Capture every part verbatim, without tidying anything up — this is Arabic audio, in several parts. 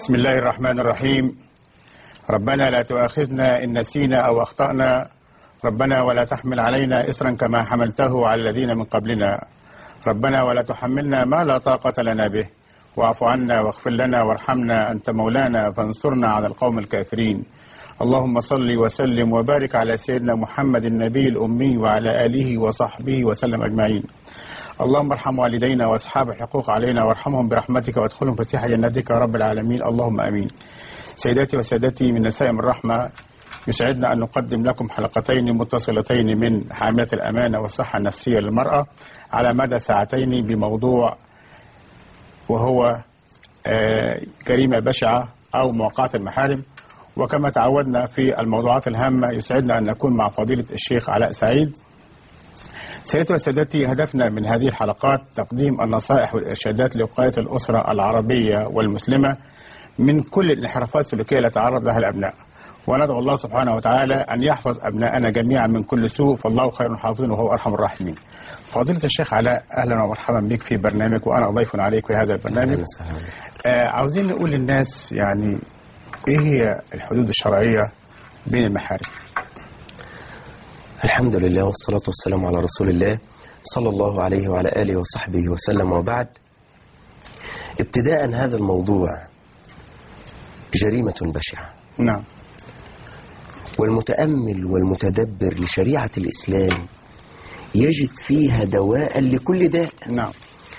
بسم الله الرحمن الرحيم. ربنا لا تؤاخذنا إن نسينا أو أخطأنا، ربنا ولا تحمل علينا إصرا كما حملته على الذين من قبلنا، ربنا ولا تحملنا ما لا طاقة لنا به، واعف عنا واغفر لنا وارحمنا أنت مولانا فانصرنا على القوم الكافرين. اللهم صل وسلم وبارك على سيدنا محمد النبي الأمي وعلى آله وصحبه وسلم أجمعين. اللهم ارحم والدينا وأصحاب الحقوق علينا وارحمهم برحمتك وادخلهم فسيح جنتك يا رب العالمين، اللهم آمين. سيداتي وسادتي من نسائم الرحمة، يسعدنا أن نقدم لكم حلقتين متصلتين من حاملة الأمانة والصحة النفسية للمرأة على مدى ساعتين بموضوع وهو جريمة بشعة أو مواقعة المحارم. وكما تعودنا في الموضوعات الهامة يسعدنا أن نكون مع فضيلة الشيخ علاء سعيد. سيداتي وسادتي، هدفنا من هذه الحلقات تقديم النصائح والإرشادات لوقاية الأسرة العربية والمسلمة من كل الانحرافات السلوكية التي تعرض لها الأبناء، وندعو الله سبحانه وتعالى أن يحفظ أبناءنا جميعا من كل سوء، فالله خير حافظ وهو أرحم الراحمين. فضيلة الشيخ علاء، أهلا ومرحبا بك في برنامج وأنا ضيف عليك في هذا البرنامج. آه عاوزين نقول للناس يعني إيه هي الحدود الشرعية بين المحارم؟ الحمد لله والصلاة والسلام على رسول الله صلى الله عليه وعلى آله وصحبه وسلم، وبعد. ابتداء هذا الموضوع جريمة بشعة. نعم. والمتأمل والمتدبر لشريعة الإسلام يجد فيها دواء لكل داء. نعم.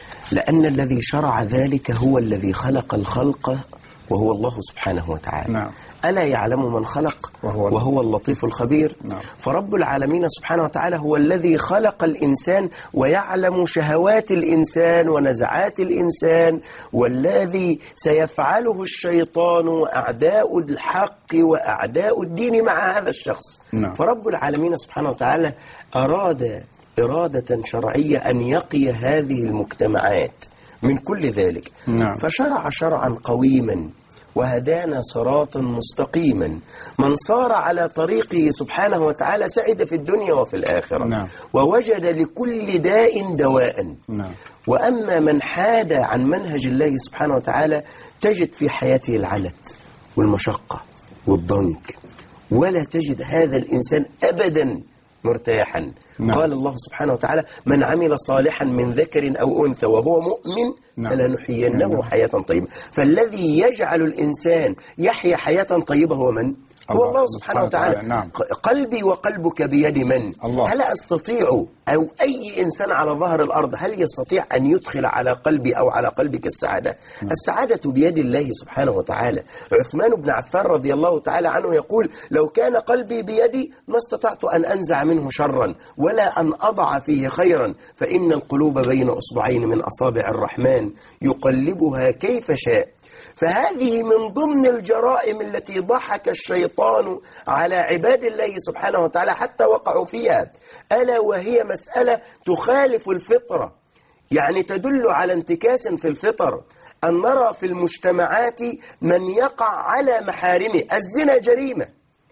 لأن الذي شرع ذلك هو الذي خلق الخلق وهو الله سبحانه وتعالى. نعم. ألا يعلم من خلق وهو, وهو اللطيف الخبير. نعم. فرب العالمين سبحانه وتعالى هو الذي خلق الإنسان ويعلم شهوات الإنسان ونزعات الإنسان، والذي سيفعله الشيطان وأعداء الحق وأعداء الدين مع هذا الشخص. نعم. فرب العالمين سبحانه وتعالى أراد إرادة شرعية أن يقي هذه المجتمعات من كل ذلك. نعم. فشرع شرعا قويما وهدانا صراطا مستقيما، من صار على طريقه سبحانه وتعالى سعد في الدنيا وفي الآخرة. نعم. ووجد لكل داء دواء. نعم. وأما من حاد عن منهج الله سبحانه وتعالى تجد في حياته العنت والمشقة والضنك، ولا تجد هذا الإنسان أبدا مرتاحا. نعم. قال الله سبحانه وتعالى: من عمل صالحا من ذكر أو أنثى وهو مؤمن نعم. فلنحيينه نعم. حياة طيبة. فالذي يجعل الإنسان يحيا حياة طيبة هو من؟ هو الله سبحانه وتعالى. نعم. قلبي وقلبك بيد من؟ الله. هل أستطيع أو أي إنسان على ظهر الأرض هل يستطيع أن يدخل على قلبي أو على قلبك السعادة؟ نعم. السعادة بيد الله سبحانه وتعالى. عثمان بن عفان رضي الله تعالى عنه يقول: لو كان قلبي بيدي ما استطعت أن أنزع منه شرا ولا أن أضع فيه خيرا، فإن القلوب بين أصبعين من أصابع الرحمن يقلبها كيف شاء. فهذه من ضمن الجرائم التي ضحك الشيطان على عباد الله سبحانه وتعالى حتى وقعوا فيها، ألا وهي مسألة تخالف الفطرة، يعني تدل على انتكاس في الفطر. أن نرى في المجتمعات من يقع على محارمه. الزنا جريمة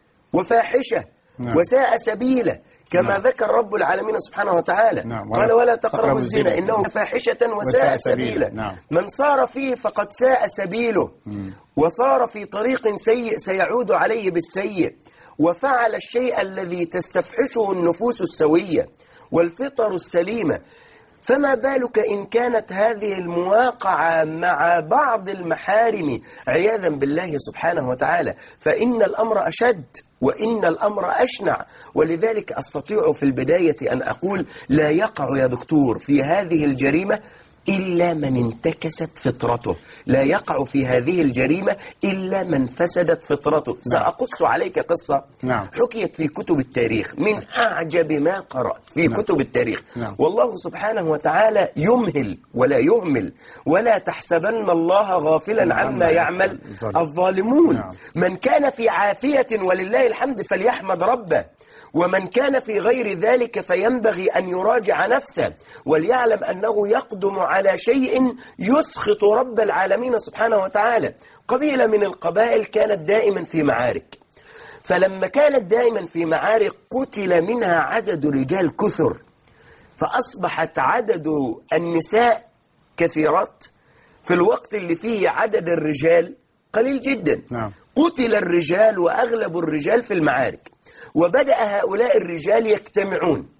وفاحشة. نعم. وساء سبيله كما نعم. ذكر رب العالمين سبحانه وتعالى. نعم. قال: ولا تقربوا الزنا إنه فاحشة وساء سبيلا. نعم. من صار فيه فقد ساء سبيله. مم. وصار في طريق سيء سيعود عليه بالسيء، وفعل الشيء الذي تستفحشه النفوس السوية والفطر السليمة. فما بالك إن كانت هذه المواقعة مع بعض المحارم عياذا بالله سبحانه وتعالى، فإن الأمر أشد وإن الأمر أشنع. ولذلك أستطيع في البداية أن أقول: لا يقع يا دكتور في هذه الجريمة إلا من انتكست فطرته، لا يقع في هذه الجريمة إلا من فسدت فطرته. سأقص عليك قصة نعم. حكيت في كتب التاريخ من أعجب ما قرأت في نعم. كتب التاريخ. نعم. والله سبحانه وتعالى يمهل ولا يهمل، ولا تحسبن الله غافلا عما يعمل الظالمون. نعم. من كان في عافية ولله الحمد فليحمد ربه، ومن كان في غير ذلك فينبغي أن يراجع نفسه وليعلم أنه يقدم على شيء يسخط رب العالمين سبحانه وتعالى. قبيلة من القبائل كانت دائما في معارك، فلما كانت دائما في معارك قتل منها عدد رجال كثر، فأصبحت عدد النساء كثيرات في الوقت اللي فيه عدد الرجال قليل جدا. نعم. قتل الرجال وأغلب الرجال في المعارك، وبدأ هؤلاء الرجال يجتمعون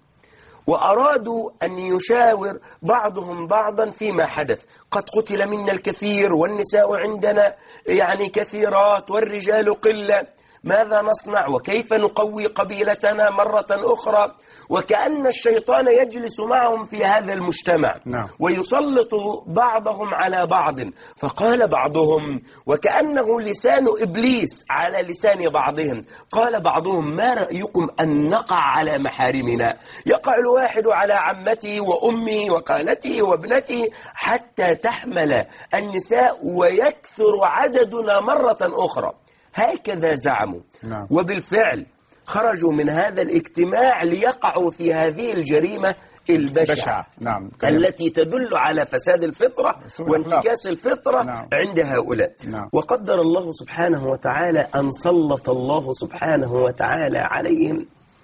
وأرادوا أن يشاور بعضهم بعضا فيما حدث. قد قتل منا الكثير والنساء عندنا يعني كثيرات والرجال قلة، ماذا نصنع وكيف نقوي قبيلتنا مرة أخرى؟ وكأن الشيطان يجلس معهم في هذا المجتمع. نعم. ويسلط بعضهم على بعض. فقال بعضهم وكأنه لسان إبليس على لسان بعضهم، قال بعضهم ما رأيكم أن نقع على محارمنا؟ يقع الواحد على عمته وأمه وخالته وابنته حتى تحمل النساء ويكثر عددنا مرة أخرى. هكذا زعموا. نعم. وبالفعل خرجوا من هذا الاجتماع ليقعوا في هذه الجريمة البشعة. بشعة. نعم. التي تدل على فساد الفطرة وانتكاس الفطرة. نعم. عند هؤلاء. نعم. وقدر الله سبحانه وتعالى أن سلط الله سبحانه وتعالى عليهم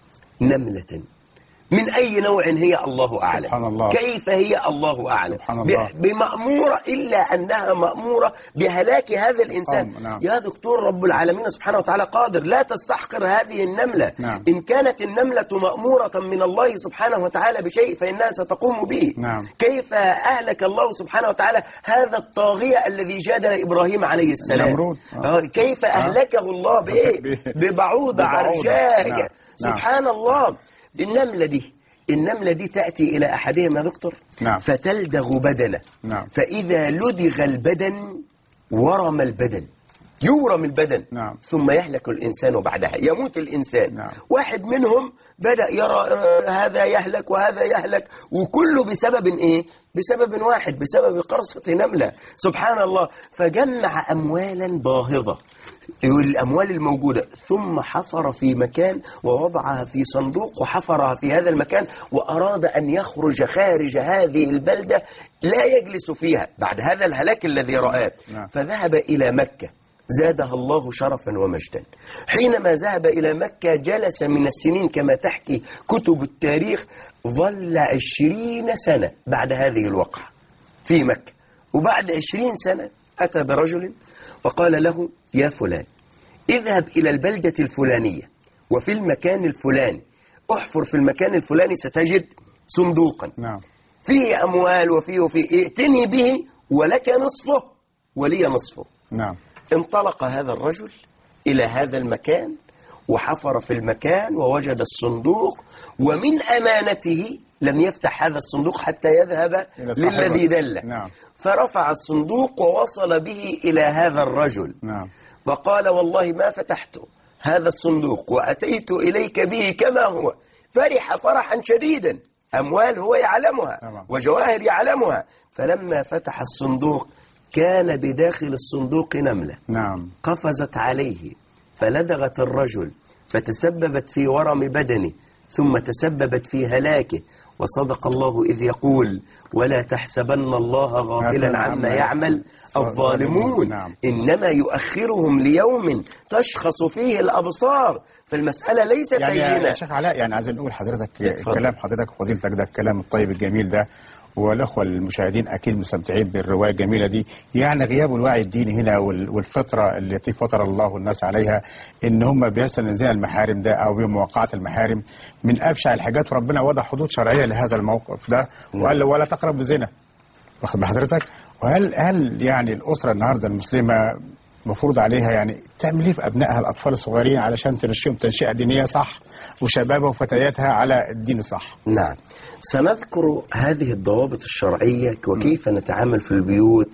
نملة من أي نوع هي الله أعلم. سبحان الله. كيف هي الله أعلم. سبحان الله. بمأمورة إلا أنها مأمورة بهلاك هذا الإنسان. نعم. يا دكتور رب العالمين سبحانه وتعالى قادر، لا تستحقر هذه النملة. نعم. إن كانت النملة مأمورة من الله سبحانه وتعالى بشيء فإنها ستقوم به. نعم. كيف أهلك الله سبحانه وتعالى هذا الطاغية الذي جادل إبراهيم عليه السلام؟ نمرود. آه. كيف أهلكه الله بإيه؟ ببعوضة عرشاء. نعم. سبحان الله. النملة دي النملة دي تأتي إلى أحدهم يا دكتور. نعم. فتلدغ بدنه. نعم. فإذا لدغ البدن ورم البدن، يورم البدن. نعم. ثم يهلك الإنسان بعدها، يموت الإنسان. نعم. واحد منهم بدأ يرى هذا يهلك وهذا يهلك، وكله بسبب إيه؟ بسبب واحد، بسبب قرصة نملة. سبحان الله. فجمع أموالا باهظة، الأموال الموجودة، ثم حفر في مكان ووضعها في صندوق وحفرها في هذا المكان، وأراد أن يخرج خارج هذه البلدة لا يجلس فيها بعد هذا الهلاك الذي رآه. نعم. فذهب إلى مكة زادها الله شرفا ومجدا. حينما ذهب إلى مكة جلس من السنين كما تحكي كتب التاريخ، ظل عشرين سنة بعد هذه الوقعة في مكة. وبعد عشرين سنة أتى برجل وقال له يا فلان اذهب إلى البلدة الفلانية وفي المكان الفلاني احفر في المكان الفلاني ستجد صندوقا. نعم. فيه أموال وفيه وفيه، ائتني به ولك نصفه ولي نصفه. نعم. انطلق هذا الرجل إلى هذا المكان وحفر في المكان ووجد الصندوق، ومن أمانته لم يفتح هذا الصندوق حتى يذهب للذي دله. نعم. فرفع الصندوق ووصل به إلى هذا الرجل. نعم. فقال والله ما فتحت هذا الصندوق وأتيت إليك به كما هو. فرح فرحا شديدا، أموال هو يعلمها. نعم. وجواهر يعلمها. فلما فتح الصندوق كان بداخل الصندوق نملة. نعم. قفزت عليه فلدغت الرجل فتسببت في ورم بدنه ثم تسببت في هلاكه. وصدق الله إذ يقول ولا تحسبن الله غافلا عما يعمل الظالمون. نعم. إنما يؤخرهم ليوم تشخص فيه الأبصار. فالمسألة ليست يعني هينة. يا شيخ علاء، يعني عايزين نقول حضرتك اتفضل. كلام حضرتك وفضيلتك ده الكلام الطيب الجميل ده، والأخوة المشاهدين أكيد مستمتعين بالرواية الجميلة دي. يعني غياب الوعي الديني هنا والفطرة التي فطر الله الناس عليها، إن هم بيحصل انزال المحارم ده أو بمواقعة المحارم من أبشع الحاجات. وربنا وضع حدود شرعية لهذا الموقف ده وقال له ولا تقرب الزنا. واخد بحضرتك؟ وهل هل يعني الأسرة النهاردة المسلمة مفروض عليها يعني تعمل ايه في ابنائها الاطفال الصغيرين علشان تنشئهم تنشئه دينيه صح وشبابها وفتياتها على الدين الصح؟ نعم، سنذكر هذه الضوابط الشرعية وكيف نتعامل في البيوت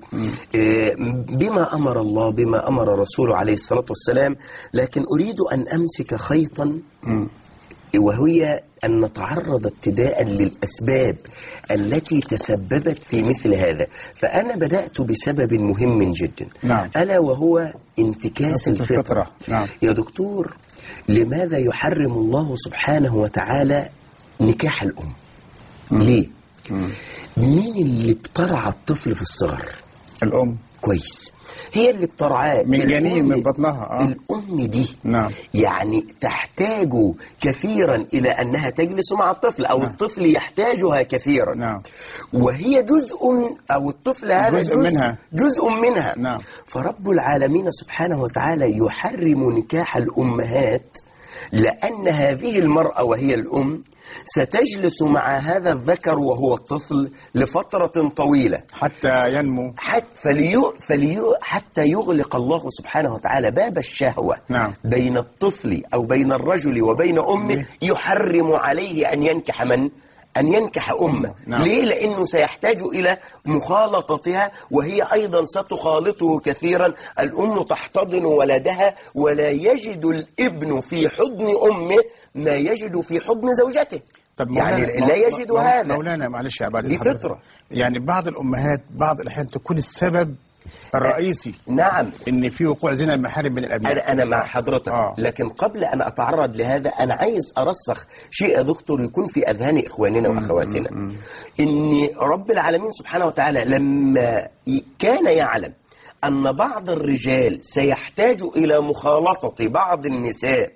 بما أمر الله بما أمر رسوله عليه الصلاة والسلام. لكن أريد أن أمسك خيطا وهي أن نتعرض ابتداء للأسباب التي تسببت في مثل هذا. فأنا بدأت بسبب مهم جدا. نعم. ألا وهو انتكاس الفطرة. الفطرة. نعم. يا دكتور، لماذا يحرم الله سبحانه وتعالى نكاح الأم؟ مم. ليه؟ مم. مين اللي بترعى الطفل في الصغر؟ الأم. كويس، هي اللي بترعاه من جنين من الأم- بطنها. آه. الأم دي نعم. يعني تحتاج كثيرا إلى أنها تجلس مع الطفل، أو نعم. الطفل يحتاجها كثيرا. نعم. وهي جزء، أو الطفل هذا جزء منها. جزء منها. نعم. فرب العالمين سبحانه وتعالى يحرم نكاح الأمهات، لأن هذه المرأة وهي الأم ستجلس مع هذا الذكر وهو الطفل لفترة طويلة حتى ينمو. حتى, فليو فليو حتى يغلق الله سبحانه وتعالى باب الشهوة. نعم. بين الطفل أو بين الرجل وبين أمه، يحرم عليه أن ينكح من؟ أن ينكح أمه. نعم. ليه؟ لأنه سيحتاج إلى مخالطتها، وهي أيضا ستخالطه كثيرا. الأم تحتضن ولدها، ولا يجد الابن في حضن أمه ما يجد في حضن زوجته. طب يعني مولانا- لا يجد مو- هذا. مولانا معلش يا عباد دي حضرتك. فطرة. يعني بعض الأمهات بعض الأحيان تكون السبب الرئيسي نعم، إن في وقوع زنا المحارم بين الأبناء. أنا أنا مع حضرتك. آه. لكن قبل أن أتعرض لهذا، أنا عايز أرسخ شيء يا دكتور يكون في أذهان إخواننا وأخواتنا، إن رب العالمين سبحانه وتعالى لما ي- كان يعلم أن بعض الرجال سيحتاج إلى مخالطة بعض النساء،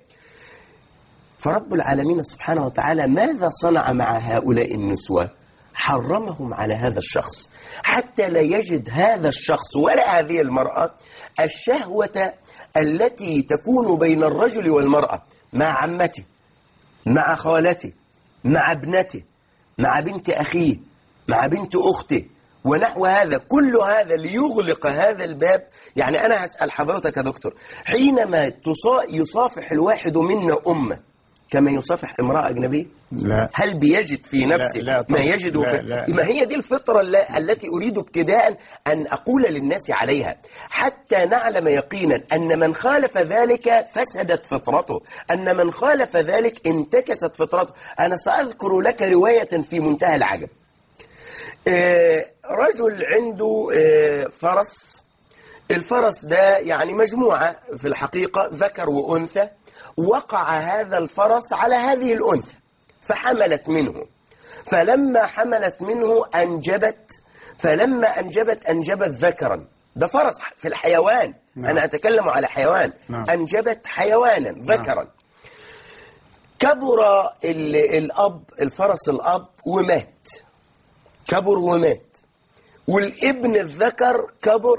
فرب العالمين سبحانه وتعالى ماذا صنع مع هؤلاء النسوة؟ حرمهم على هذا الشخص، حتى لا يجد هذا الشخص ولا هذه المرأة الشهوة التي تكون بين الرجل والمرأة مع عمته، مع خالته، مع ابنته، مع بنت أخيه، مع بنت أخته، ونحو هذا. كل هذا ليغلق هذا الباب. يعني أنا هسأل حضرتك يا دكتور، حينما تصا- يصافح الواحد منا أمه كما يصافح امرأة أجنبية؟ لا. هل بيجد في نفسه لا، لا ما طبعا. يجد لا، في لا. ما هي دي الفطرة الل- التي أريد ابتداء أن أقول للناس عليها، حتى نعلم يقينا أن من خالف ذلك فسدت فطرته، أن من خالف ذلك انتكست فطرته. أنا سأذكر لك رواية في منتهى العجب. آه، رجل عنده آه، فرس. الفرس ده يعني مجموعة في الحقيقة، ذكر وأنثى. وقع هذا الفرس على هذه الأنثى فحملت منه، فلما حملت منه أنجبت، فلما أنجبت أنجبت ذكرا. ده فرس في الحيوان. نعم. أنا أتكلم على حيوان. نعم. أنجبت حيوانا ذكرا. نعم. كبر ال- الأب الفرس الأب ومات، كبر ومات، والابن الذكر كبر،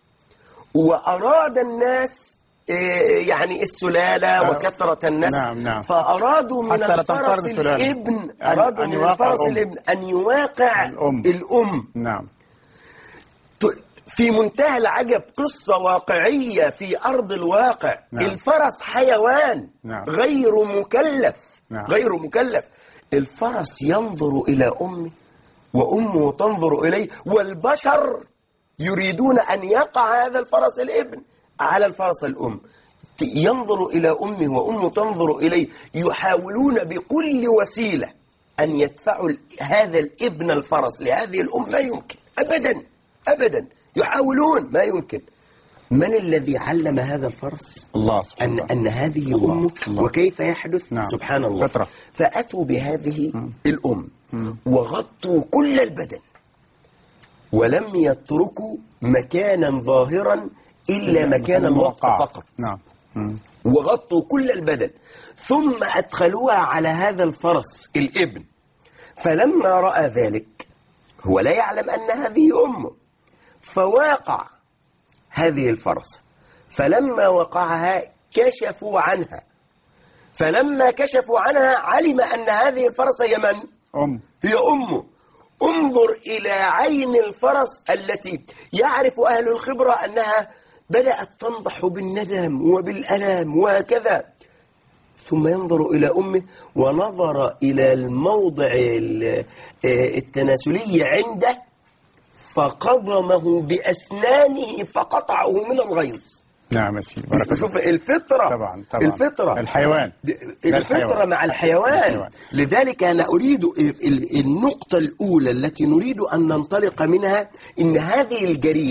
وأراد الناس إيه، يعني السلالة آه. وكثرة النسل. نعم، نعم. فأرادوا من حتى لا تنقرض الفرس السلالة. الابن أن- أرادوا أن من يواقع الفرس الأم. الابن أن يواقع الأم. الأم. نعم. ت- في منتهى العجب، قصة واقعية في أرض الواقع. نعم. الفرس حيوان نعم. غير مكلف. نعم. غير مكلف. الفرس ينظر إلى أمه، وأمه تنظر إليه، والبشر يريدون أن يقع هذا الفرس الابن على الفرس الأم. ينظر إلى أمه وأمه تنظر إليه، يحاولون بكل وسيلة أن يدفعوا هذا الابن الفرس لهذه الأم. ما يمكن أبدا أبدا، يحاولون ما يمكن. من الذي علم هذا الفرس الله سبحانه أن, وتعالى. أن هذه الله. أمه؟ الله. وكيف يحدث؟ نعم. سبحان الله. فطرة. فأتوا بهذه مم. الأم مم. وغطوا كل البدن، ولم يتركوا مكانا ظاهرا إلا مكان الوقف فقط. نعم. مم. وغطوا كل البدن، ثم أدخلوها على هذا الفرس الابن. فلما رأى ذلك، هو لا يعلم أن هذه أمه، فواقع هذه الفرس. فلما وقعها كشفوا عنها، فلما كشفوا عنها علم أن هذه الفرس هي من؟ أم. هي أمه. انظر إلى عين الفرس التي يعرف أهل الخبرة أنها بدأت تنضح بالندم وبالألام وهكذا، ثم ينظر إلى أمه، ونظر إلى الموضع التناسلي عنده فقضمه بأسنانه فقطعه من الغيظ. نعم يا سيدي. بارك الله. شوف الفطرة. طبعا طبعا. الفطرة. الحيوان. الفطرة الحيوان. مع الحيوان. الحيوان. لذلك أنا أريد ال- النقطة الأولى التي نريد أن ننطلق منها، إن هذه الجريمة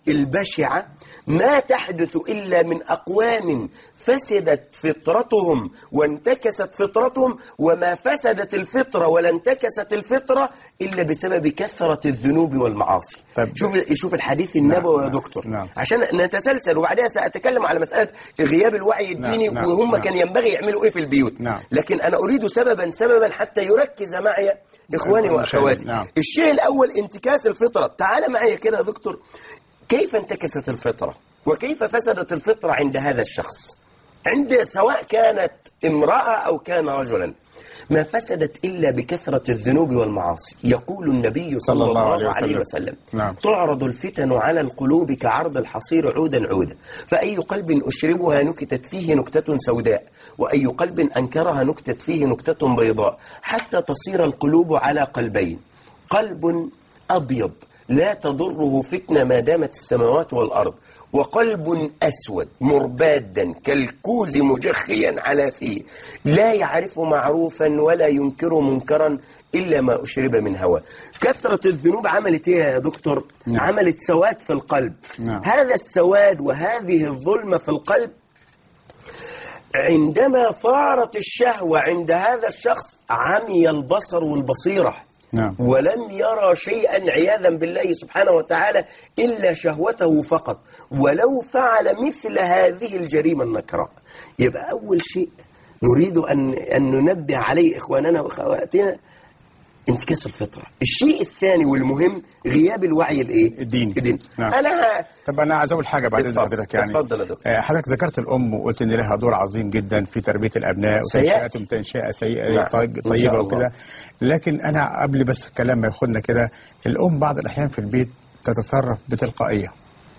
البشعة ما تحدث إلا من أقوام فسدت فطرتهم وانتكست فطرتهم، وما فسدت الفطرة ولا انتكست الفطرة إلا بسبب كثرة الذنوب والمعاصي. طيب. شوف شوف الحديث النبوي يا دكتور. نعم. عشان نتسلسل، وبعدها سأتكلم على مسألة غياب الوعي الديني. نعم. وهم نعم. كان ينبغي يعملوا إيه في البيوت. نعم. لكن أنا أريد سببا سببا حتى يركز معي إخواني وأخواتي. نعم. الشيء الأول انتكاس الفطرة. تعال معي كده يا دكتور، كيف انتكست الفطرة وكيف فسدت الفطرة عند هذا الشخص، عند سواء كانت امرأة أو كان رجلا. ما فسدت إلا بكثرة الذنوب والمعاصي. يقول النبي صلى الله عليه وسلم, عليه وسلم نعم. تعرض الفتن على القلوب كعرض الحصير عودا عودا، فأي قلب أشربها نكتت فيه نكتة سوداء، وأي قلب أنكرها نكتت فيه نكتة بيضاء، حتى تصير القلوب على قلبين، قلب أبيض لا تضره فتنة ما دامت السماوات والأرض، وقلب أسود مربادا كالكوز مجخيا على فيه، لا يعرف معروفا ولا ينكر منكرا إلا ما أشرب من هوى. كثرة الذنوب عملت إيه يا دكتور؟ نعم. عملت سواد في القلب. نعم. هذا السواد وهذه الظلمة في القلب عندما فارت الشهوة عند هذا الشخص عمي البصر والبصيرة. نعم. ولم يرى شيئا عياذا بالله سبحانه وتعالى إلا شهوته فقط، ولو فعل مثل هذه الجريمة النكراء. يبقى أول شيء نريد أن, أن ننبه عليه إخواننا وأخواتنا انتكاس الفطرة. الشيء الثاني والمهم غياب الوعي الايه الدين, الدين. نعم. انا طب انا عايز اقول حاجه بعد اذن حضرتك. يعني اتفضل يا دكتور. حضرتك ذكرت الام وقلت ان لها دور عظيم جدا في تربيه الابناء وتنشئتهم تنشئه سيئه نعم. طيبه وكده، لكن انا قبل بس الكلام ما ياخدنا كده، الام بعض الاحيان في البيت تتصرف بتلقائيه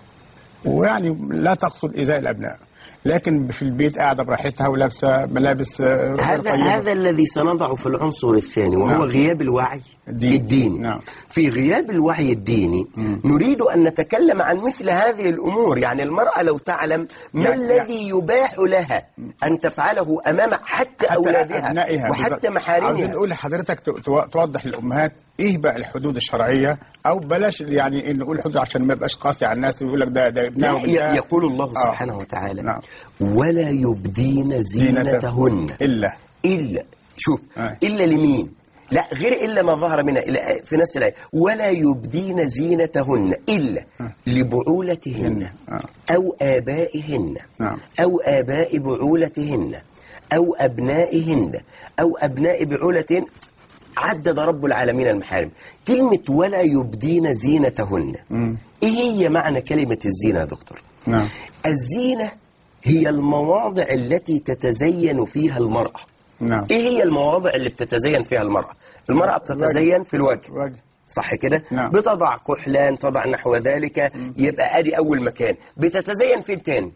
ويعني لا تقصد ايذاء الابناء، لكن في البيت قاعده براحتها ولابسه ملابس هذا هذا الذي سنضع في العنصر الثاني وهو نعم. غياب الوعي الدين. الديني. نعم. في غياب الوعي الديني م. نريد أن نتكلم عن مثل هذه الأمور. يعني المرأة لو تعلم ما يعني الذي يباح لها أن تفعله أمام حتى, حتى أولادها أبنائها وحتى محارمها. عاوزين نقول لحضرتك توضح للأمهات إيه بقى الحدود الشرعية، أو بلاش يعني نقول حدود عشان ما يبقاش قاسي على الناس ويقول لك ده ده ابنها وبنتها. يقول الله سبحانه آه. وتعالى نعم. ولا يبدين زينتهن إلا إلا شوف آه. إلا لمين؟ لا غير إلا ما ظهر منها في نفس الآية، ولا يبدين زينتهن إلا آه. لبعولتهن آه. أو آبائهن نعم. أو آباء بعولتهن أو أبنائهن أو أبناء بعولتهن. عدد رب العالمين المحارم. كلمة ولا يبدين زينتهن م. إيه هي معنى كلمة الزينة يا دكتور؟ نعم. الزينة هي المواضع التي تتزين فيها المرأة. نعم. ايه هي المواضع اللي بتتزين فيها المرأة؟ المرأة بتتزين في الوجه وجه. صح كده؟ نعم. بتضع كحلان، تضع نحو ذلك. م. يبقى ادي اول مكان. بتتزين فين تاني؟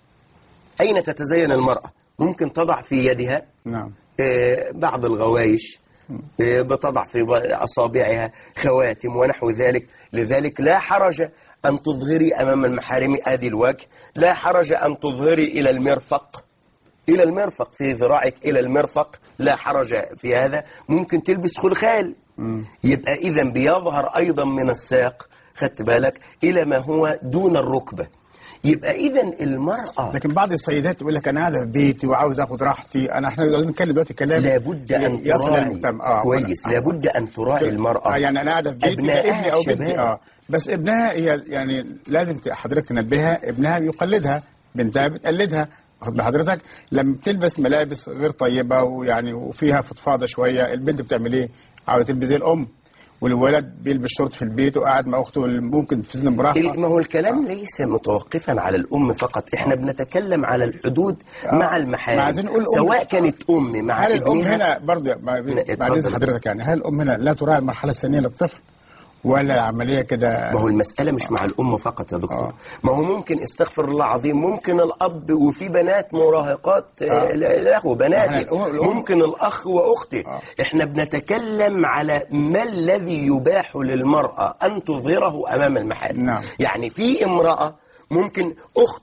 اين تتزين المرأة؟ ممكن تضع في يدها نعم. آه بعض الغوايش، آه بتضع في اصابعها خواتم ونحو ذلك. لذلك لا حرج أن تظهري أمام المحارم آدي الوجه، لا حرج أن تظهري إلى المرفق، إلى المرفق في ذراعك إلى المرفق، لا حرج في هذا. ممكن تلبس خلخال، يبقى إذا بيظهر أيضا من الساق، خدت بالك، إلى ما هو دون الركبة. يبقى إذا المرأة، لكن بعض السيدات تقول لك أنا قاعدة في بيتي وعاوز أخد راحتي. أنا إحنا لازم نتكلم دلوقتي كلام لابد أن تراعي آه كويس آه. لابد أن تراعي المرأة. آه يعني أنا قاعدة في بيتي ابني أو بنتي آه بس ابنها هي يعني لازم حضرتك تنبهها، ابنها بيقلدها، بنتها بتقلدها. واخد بحضرتك لما بتلبس ملابس غير طيبة ويعني وفيها فضفاضة شوية، البنت بتعمل إيه؟ عاوزة تلبس زي الأم، والولد بيلبس شورت في البيت وقاعد مع اخته ممكن في سن مراهقه. ما هو الكلام آه. ليس متوقفا على الام فقط، احنا آه. بنتكلم على الحدود آه. مع المحارم، سواء كانت ام مع هل ابنها. الام هنا برضه بعد حضرتك يعني هل الام هنا لا تراعي المرحله السنيه للطفل ولا العملية كده؟ ما هو المسألة مش مع الأم فقط يا دكتور. آه. ما هو ممكن استغفر الله العظيم ممكن الأب وفي بنات مراهقات آه. له بنات، ممكن الأخ وأخته. آه. احنا بنتكلم على ما الذي يباح للمرأة أن تظهره أمام المحارم. نعم. يعني في امرأة ممكن أخت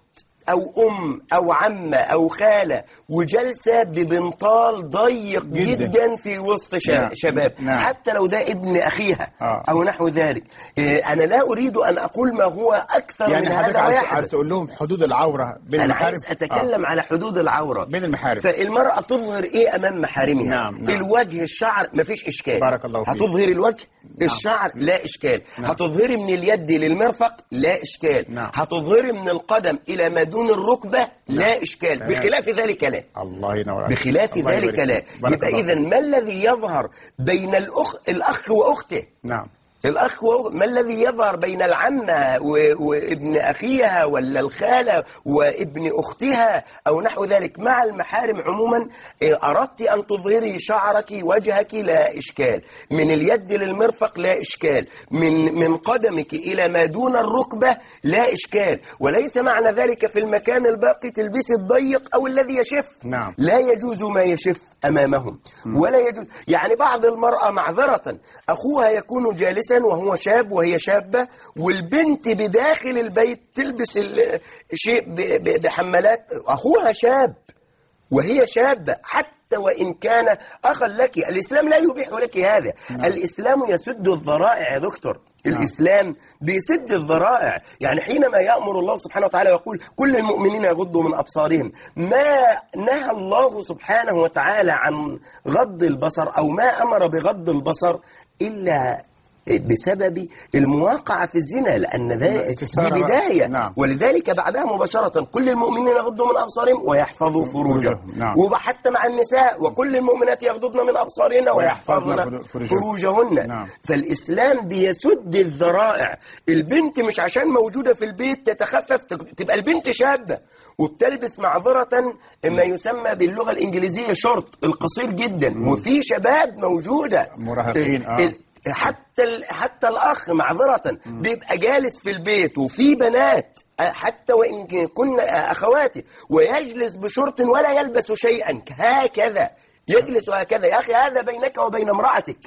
أو أم أو عمة أو خالة وجلسة ببنطال ضيق جدا, جدا في وسط نعم. شباب نعم. حتى لو ده ابن أخيها آه. أو نحو ذلك. أنا لا أريد أن أقول ما هو أكثر يعني من هذا عايز, ويحدث. عايز تقول لهم حدود العورة بين أنا المحارم. عايز أتكلم آه. على حدود العورة بين المحارم. فالمرأة تظهر إيه أمام محارمها؟ نعم. نعم. الوجه، الشعر، مفيش إشكال. بارك الله فيك. هتظهر الوجه، نعم. الشعر، لا إشكال. نعم. هتظهري من اليد للمرفق، لا إشكال. نعم. هتظهري من القدم إلى ما دون الركبة، نعم. لا إشكال. نعم. بخلاف ذلك لا. الله ينور عليك. بخلاف الله ذلك لا. يبقى إذا ما الذي يظهر بين الأخ الأخ وأخته؟ نعم. الأخ و... ما الذي يظهر بين العمة و... وابن أخيها ولا الخالة وابن أختها أو نحو ذلك مع المحارم عموما؟ أردت أن تظهري شعرك وجهك لا إشكال، من اليد للمرفق لا إشكال، من من قدمك إلى ما دون الركبة لا إشكال، وليس معنى ذلك في المكان الباقي تلبسي الضيق أو الذي يشف. نعم. لا يجوز ما يشف أمامهم ولا يجوز. يعني بعض المرأة معذرة أخوها يكون جالسا وهو شاب وهي شابة، والبنت بداخل البيت تلبس الشيء بحمالات، أخوها شاب وهي شابة حتى وإن كان أخا لك. الإسلام لا يبيح لك هذا. نعم. الإسلام يسد الذرائع يا دكتور. نعم. الإسلام بيسد الذرائع. يعني حينما يأمر الله سبحانه وتعالى ويقول كل المؤمنين يغضوا من أبصارهم، ما نهى الله سبحانه وتعالى عن غض البصر أو ما أمر بغض البصر إلا بسبب المواقعة في الزنا، لأن ذلك دي بداية. نعم. ولذلك بعدها مباشرة كل المؤمنين يغضوا من أبصارهم ويحفظوا فروجهم. نعم. وحتى مع النساء وكل المؤمنات يغضضن من أبصارهن ويحفظن فروجهن. نعم. فالإسلام بيسد الذرائع. البنت مش عشان موجودة في البيت تتخفف، تبقى البنت شابة وبتلبس معذرة ما يسمى باللغة الإنجليزية شورت القصير جدا. م. وفي شباب موجودة مراهقين آه. حتى حتى الأخ معذرة بيبقى جالس في البيت وفي بنات حتى وإن كن أخواتي ويجلس بشورت ولا يلبس شيئا، هكذا يجلس هكذا. يا أخي هذا بينك وبين امرأتك،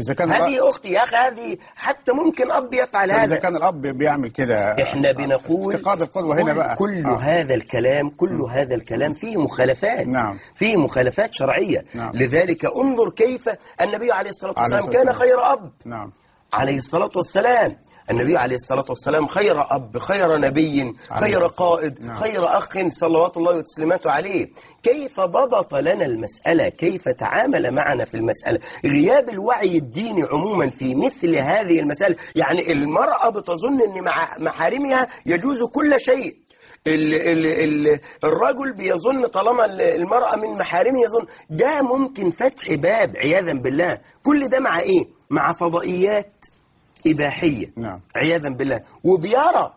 هذه أختي يا أخي، هذه حتى ممكن أب يفعل هذا. إذا كان الأب بيعمل كده إحنا بنقول افتقاد القدوة هنا بقى. كل آه. هذا الكلام كل م. هذا الكلام فيه مخالفات. نعم. فيه مخالفات شرعية. نعم. لذلك انظر كيف النبي عليه الصلاة والسلام عليه كان خير أب. نعم. عليه الصلاة والسلام. النبي عليه الصلاة والسلام خير أب، خير نبي، خير قائد. نعم. خير أخ صلوات الله وتسليماته عليه. كيف ضبط لنا المسألة، كيف تعامل معنا في المسألة. غياب الوعي الديني عموما في مثل هذه المسألة. يعني المرأة بتظن أن مع محارمها يجوز كل شيء. ال ال ال الرجل بيظن طالما المرأة من محارمه يظن ده ممكن فتح باب عياذا بالله. كل ده مع إيه؟ مع فضائيات إباحية. نعم. عياذا بالله. وبيرى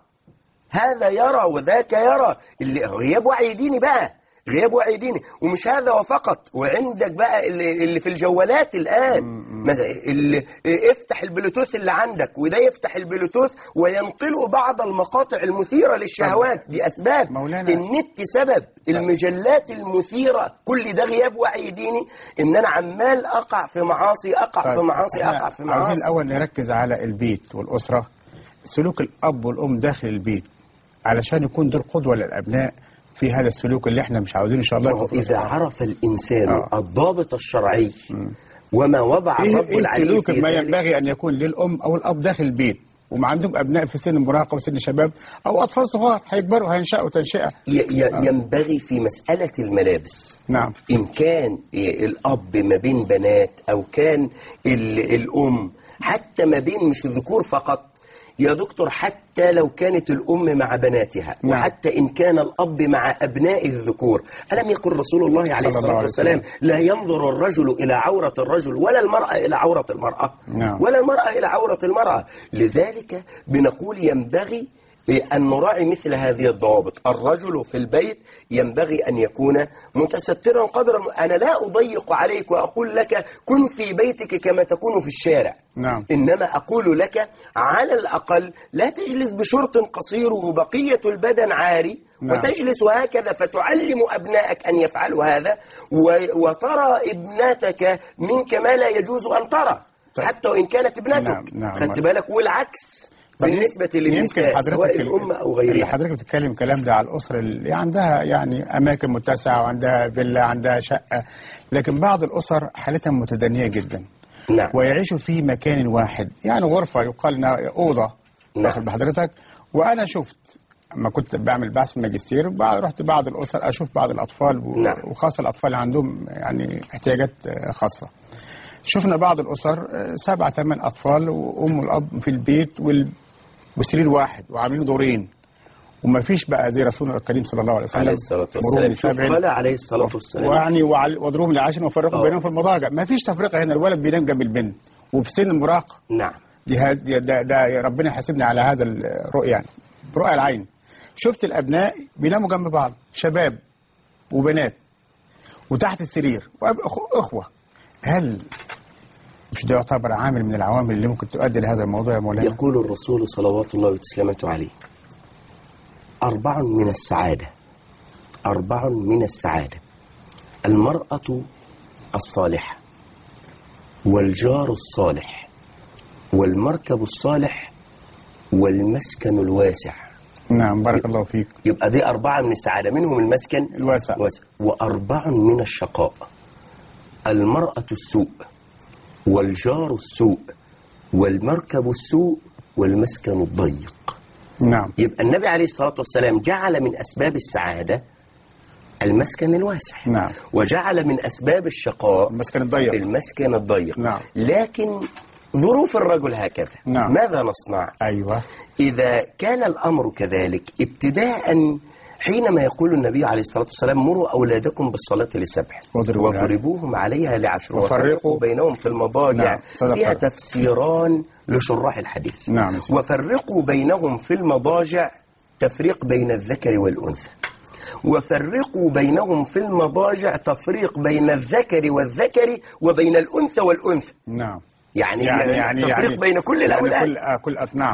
هذا يرى وذاك يرى. اللي غياب وعي ديني بقى، غياب وعي ديني. ومش هذا وفقط، وعندك بقى اللي, اللي في الجوالات الآن مثلا اللي افتح البلوتوث اللي عندك وده يفتح البلوتوث وينقلوا بعض المقاطع المثيرة للشهوات. دي أسباب. مولانا. النت سبب، المجلات المثيرة، كل ده غياب وعي ديني. إن أنا عمال أقع في معاصي أقع طيب. في معاصي أقع في معاصي. عايزين الأول نركز على البيت والأسرة، سلوك الأب والأم داخل البيت علشان يكون دول قدوة للأبناء في هذا السلوك اللي احنا مش عاوزين ان شاء الله. إذا عرف الإنسان آه. الضابط الشرعي م. وما وضع إيه الرب إيه العلي السلوك في ما ذلك؟ ينبغي أن يكون للأم أو الأب داخل البيت وما عندهم أبناء في سن المراهقة وسن الشباب أو أطفال صغار هيكبروا هينشأوا تنشئة. ي آه. ينبغي في مسألة الملابس. نعم. إن كان الأب ما بين بنات أو كان الأم حتى ما بين مش الذكور فقط يا دكتور، حتى لو كانت الأم مع بناتها. نعم. وحتى إن كان الأب مع أبناء الذكور. ألم يقل رسول الله عليه الصلاة والسلام لا ينظر الرجل إلى عورة الرجل ولا المرأة إلى عورة المرأة. نعم. ولا المرأة إلى عورة المرأة. لذلك بنقول ينبغي أن نراعي مثل هذه الضوابط. الرجل في البيت ينبغي أن يكون متسترا قدر. أنا لا أضيق عليك وأقول لك كن في بيتك كما تكون في الشارع. نعم. إنما أقول لك على الأقل لا تجلس بشرط قصير وبقية البدن عاري. نعم. وتجلس هكذا فتعلم أبنائك أن يفعلوا هذا وترى ابنتك منك ما لا يجوز أن ترى. طيب. حتى وإن كانت ابنتك. نعم. نعم. خدت بالك. والعكس بالنسبة للنساء سواء الأم أو غيرها. اللي حضرتك بتتكلم كلام ده على الأسرة اللي عندها يعني أماكن متسعة وعندها فيلا عندها شقة، لكن بعض الأسر حالتها متدنية جدا. نعم. ويعيشوا في مكان واحد، يعني غرفة يقال إنها أوضة. نعم. واخد بحضرتك. وأنا شفت لما كنت بعمل بحث ماجستير رحت بعض الأسر أشوف بعض الأطفال و... نعم. وخاصة الأطفال اللي عندهم يعني احتياجات خاصة. شفنا بعض الأسر سبعة ثمان أطفال وأم والأب في البيت وال... وسرير واحد وعاملين دورين، وما فيش بقى زي رسولنا الكريم صلى الله عليه وسلم عليه الصلاة والسلام. شوف قال عليه الصلاة والسلام ويعني واضربهم لعشر وفرقوا بينهم في المضاجع. ما فيش تفرقة هنا، الولد بينام جنب البنت وفي سن المراهقة. نعم. دي ده, ده, ده ربنا يحاسبني على هذا الرؤية، يعني رؤية العين. شفت الأبناء بيناموا جنب بعض، شباب وبنات وتحت السرير وأخوة. هل مش ده يعتبر عامل من العوامل اللي ممكن تؤدي لهذا الموضوع يا مولانا؟ يقول الرسول صلوات الله وتسليماته عليه: أربع من السعادة، أربع من السعادة: المرأة الصالحة، والجار الصالح، والمركب الصالح، والمسكن الواسع. نعم بارك الله فيك. يبقى دي أربعة من السعادة، منهم المسكن الواسع. الواسع. وأربع من الشقاء: المرأة السوء، والجار السوء، والمركب السوء، والمسكن الضيق. نعم. يبقى النبي عليه الصلاة والسلام جعل من أسباب السعادة المسكن الواسع. نعم. وجعل من أسباب الشقاء المسكن الضيق. المسكن الضيق. نعم. لكن ظروف الرجل هكذا. نعم. ماذا نصنع؟ أيوة. إذا كان الأمر كذلك ابتداء حينما يقول النبي عليه الصلاة والسلام: مروا أولادكم بالصلاة للسبع واضربوهم عليها لعشر وفرقوا بينهم في المضاجع. نعم. فيها تفسيران لشراح الحديث. نعم. وفرقوا بينهم في المضاجع تفريق بين الذكر والأنثى، وفرقوا بينهم في المضاجع تفريق بين الذكر والذكر وبين الأنثى والأنثى. نعم. يعني, يعني, يعني تفريق يعني بين كل الأولاد. يعني كل آه كل أثناء.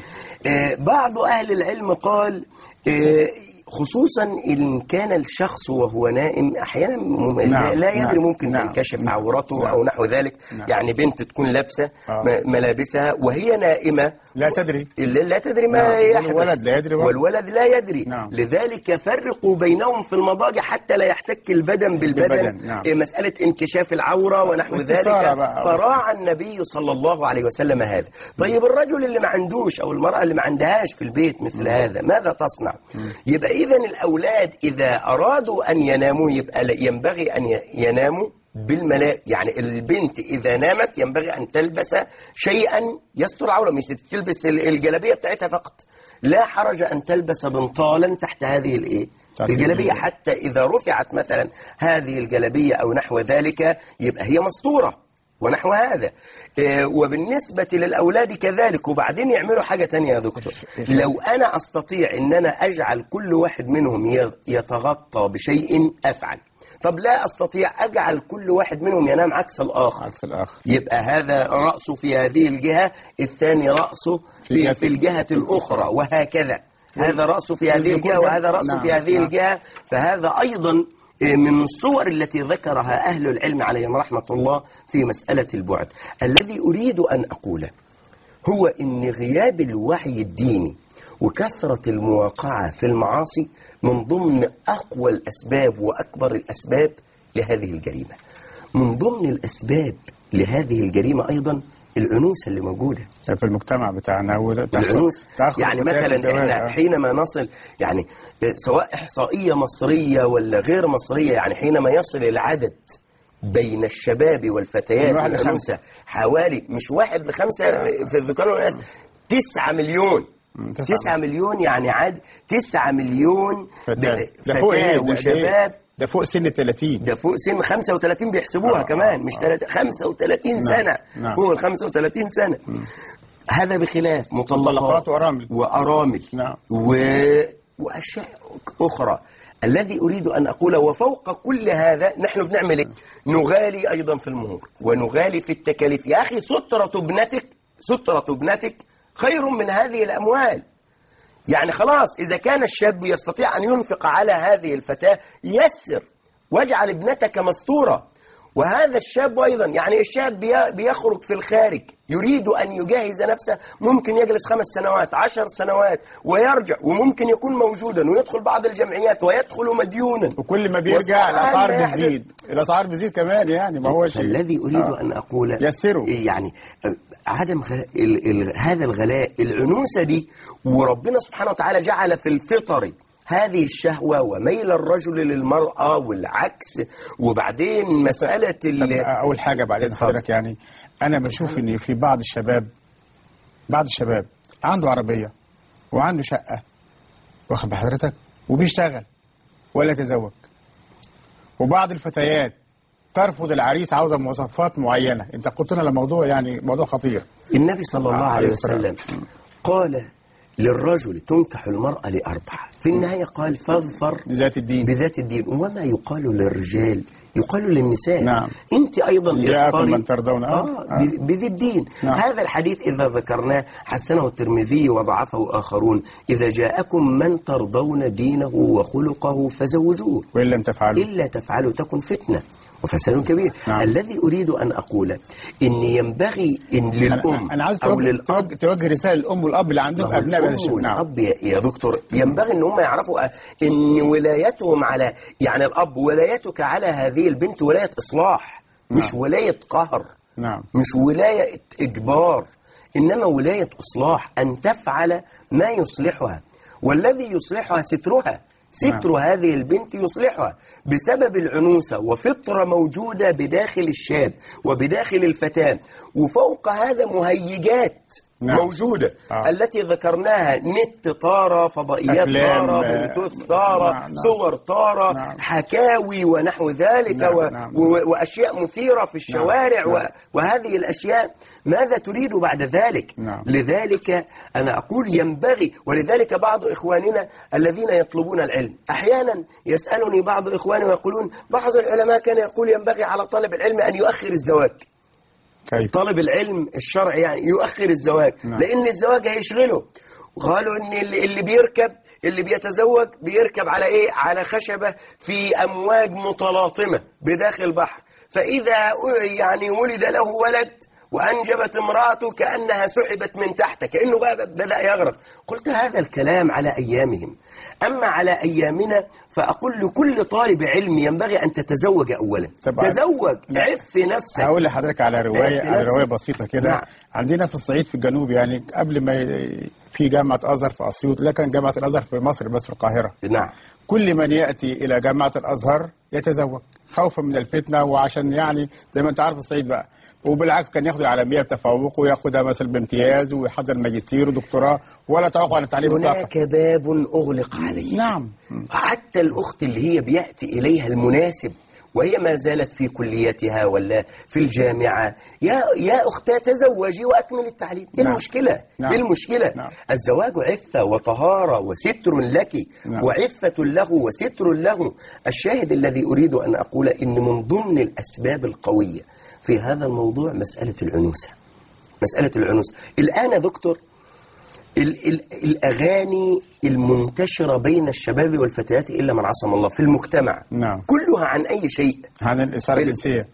آه بعض أهل العلم قال آه خصوصا إن كان الشخص وهو نائم أحيانا نعم. لا يدري. نعم. ممكن نعم. تنكشف نعم. عورته. نعم. أو نحو ذلك. نعم. يعني بنت تكون لابسة آه. ملابسها وهي نائمة لا تدري لا تدري ما نعم. يحدث. والولد لا يدري والولد لا يدري. نعم. لذلك فرقوا بينهم في المضاجع حتى لا يحتك البدن بالبدن. بالبدن. نعم. مسألة انكشاف العورة ونحو ذلك. فراعى النبي صلى الله عليه وسلم هذا. طيب الرجل اللي ما عندوش أو المرأة اللي ما عندهاش في البيت مثل م. هذا ماذا تصنع؟ م. يبقى إذن الأولاد إذا أرادوا أن يناموا يبقى ينبغي أن يناموا بالملاء. يعني البنت إذا نامت ينبغي أن تلبس شيئا يستر عورة، مش تلبس الجلابية بتاعتها فقط. لا حرج أن تلبس بنطالا تحت هذه الإيه؟ الجلابية، حتى إذا رفعت مثلا هذه الجلابية أو نحو ذلك يبقى هي مستورة ونحو هذا. إيه وبالنسبة للأولاد كذلك. وبعدين يعملوا حاجة تانية يا دكتور، لو أنا أستطيع أن أنا أجعل كل واحد منهم يتغطى بشيء أفعل. طب لا أستطيع أجعل كل واحد منهم ينام عكس الآخر. عكس الآخر. يبقى هذا رأسه في هذه الجهة، الثاني رأسه في, في الجهة الأخرى، وهكذا. هذا رأسه في هذه الجهة وهذا رأسه نعم. في هذه نعم. الجهة. فهذا أيضا من الصور التي ذكرها أهل العلم عليهم رحمة الله في مسألة البعد. الذي أريد أن أقوله هو إن غياب الوعي الديني وكثرة المواقعة في المعاصي من ضمن أقوى الأسباب وأكبر الأسباب لهذه الجريمة. من ضمن الأسباب لهذه الجريمة أيضا الأنوثة اللي موجودة في المجتمع بتاعنا. الأنوثة يعني مثلا إحنا حينما نصل يعني سواء إحصائية مصرية ولا غير مصرية، يعني حينما يصل العدد بين الشباب والفتيات والأنوثة حوالي مش واحد لخمسة في الذكور والإناث، تسعة مليون. تسعة مليون يعني عاد تسعة مليون فتاة, فتاة وشباب. ده فوق سن الثلاثين. ده فوق سن خمسة وثلاثين بيحسبوها. آه كمان مش ثلاثين، خمسة وثلاثين سنة. نعم. فوق ال خمسة وثلاثين سنة. م. هذا بخلاف مطلقات وأرامل, وأرامل. نعم. و... وأشياء أخرى. الذي أريد أن أقوله وفوق كل هذا نحن بنعمل إيه؟ نغالي أيضا في المهور ونغالي في التكاليف. يا أخي سترة ابنتك سترة ابنتك خير من هذه الأموال. يعني خلاص إذا كان الشاب يستطيع أن ينفق على هذه الفتاة يسر واجعل ابنتك مستورة. وهذا الشاب أيضا، يعني الشاب بي- بيخرج في الخارج يريد أن يجهز نفسه، ممكن يجلس خمس سنوات عشر سنوات ويرجع، وممكن يكون موجودا ويدخل بعض الجمعيات ويدخل مديونا، وكل ما بيرجع الاسعار بتزيد، الاسعار بتزيد كمان، يعني ما هو شيء. الذي أريد آه. أن أقول يسروا يعني عدم غلاء ال ال هذا الغلاء، العنوسة دي، وربنا سبحانه وتعالى جعل في الفطر هذه الشهوة وميل الرجل للمرأة والعكس. وبعدين مسألة أول حاجة بعدين حضرتك، يعني أنا بشوف إن في بعض الشباب بعض الشباب عنده عربية وعنده شقة، واخد بحضرتك، وبيشتغل ولا يتزوج، وبعض الفتيات ترفض العريس، عاوزة مواصفات معينة. أنت قلت لنا الموضوع يعني موضوع خطير. النبي صلى الله عليه وسلم قال للرجل تنكح المرأة لأربعة، في النهاية قال فاظفر بذات الدين بذات الدين. وما يقال للرجال يقال للنساء. نعم. انت ايضا جاءكم من ترضون آه آه. بذي الدين. نعم. هذا الحديث اذا ذكرناه حسنه الترمذي وضعفه اخرون، اذا جاءكم من ترضون دينه وخلقه فزوجوه، وان لم تفعلوا الا تفعلوا تكن فتنه وفساد كبير. نعم. الذي أريد أن أقول إن ينبغي إن للأم أنا عايز أو للأب توجه رسالة للأم والأب اللي عندهم أبناء بهذا الشيء. نعم. الأب يا دكتور ينبغي إن هم يعرفوا إن ولايتهم على، يعني الأب ولايتك على هذه البنت ولاية إصلاح، مش نعم. ولاية قهر. نعم. مش ولاية إجبار، إنما ولاية إصلاح، أن تفعل ما يصلحها، والذي يصلحها سترها. ستر نعم. هذه البنت يصلحها بسبب العنوسة وفطرة موجودة بداخل الشاب وبداخل الفتاة، وفوق هذا مهيجات نعم. موجودة آه. التي ذكرناها، نت طارة، فضائيات طارة، بلوتوث طارة، نعم. صور طارة، نعم. حكاوي ونحو ذلك، نعم. و... نعم. و... وأشياء مثيرة في الشوارع، نعم. و... وهذه الأشياء ماذا تريد بعد ذلك؟ نعم. لذلك أنا أقول ينبغي، ولذلك بعض إخواننا الذين يطلبون العلم أحيانا يسألني بعض إخواني ويقولون بعض العلماء كان يقول ينبغي على طالب العلم أن يؤخر الزواج. كيف؟ طالب العلم الشرعي يعني يؤخر الزواج. نعم. لأن الزواج هيشغله. قالوا أن اللي بيركب اللي بيتزوج بيركب على إيه؟ على خشبة في أمواج متلاطمة بداخل البحر، فإذا يعني ولد له ولد وأنجبت امرأته كأنها سحبت من تحت، كأنه بقى بدأ يغرق. قلت هذا الكلام على أيامهم، أما على أيامنا فأقول لكل طالب علم ينبغي أن تتزوج أولا. تزوج، عف نفسك. هقول لحضرتك على رواية على رواية بسيطة كده. نعم. عندنا في الصعيد في الجنوب، يعني قبل ما في جامعة أزهر في أسيوط، لكن جامعة الأزهر في مصر بس في القاهرة. نعم. كل من يأتي إلى جامعة الأزهر يتزوج خوفا من الفتنة، وعشان يعني زي ما أنت عارف الصعيد بقى، وبالعكس كان ياخد العالمية بتفوق وياخدها مثلا بامتياز ويحضر ماجستير ودكتوراه ولا توقع عن التعليم اطلاقا. هناك باب أغلق عليه. نعم. حتى الأخت اللي هي بيأتي إليها المناسب وهي ما زالت في كليتها ولا في الجامعة، يا يا أختاه تزوجي وأكمل التعليم. إيه نعم. المشكلة؟ نعم. إيه المشكلة؟ نعم. الزواج عفة وطهارة وستر لك. نعم. وعفة له وستر له. الشاهد الذي أريد أن أقول إن من ضمن الأسباب القوية في هذا الموضوع مسألة العنوسة. مسألة العنوسة الآن دكتور، ال ال الأغاني المنتشرة بين الشباب والفتيات إلا من عصم الله في المجتمع. نعم. كلها عن أي شيء؟ عن الإثارة الجنسية،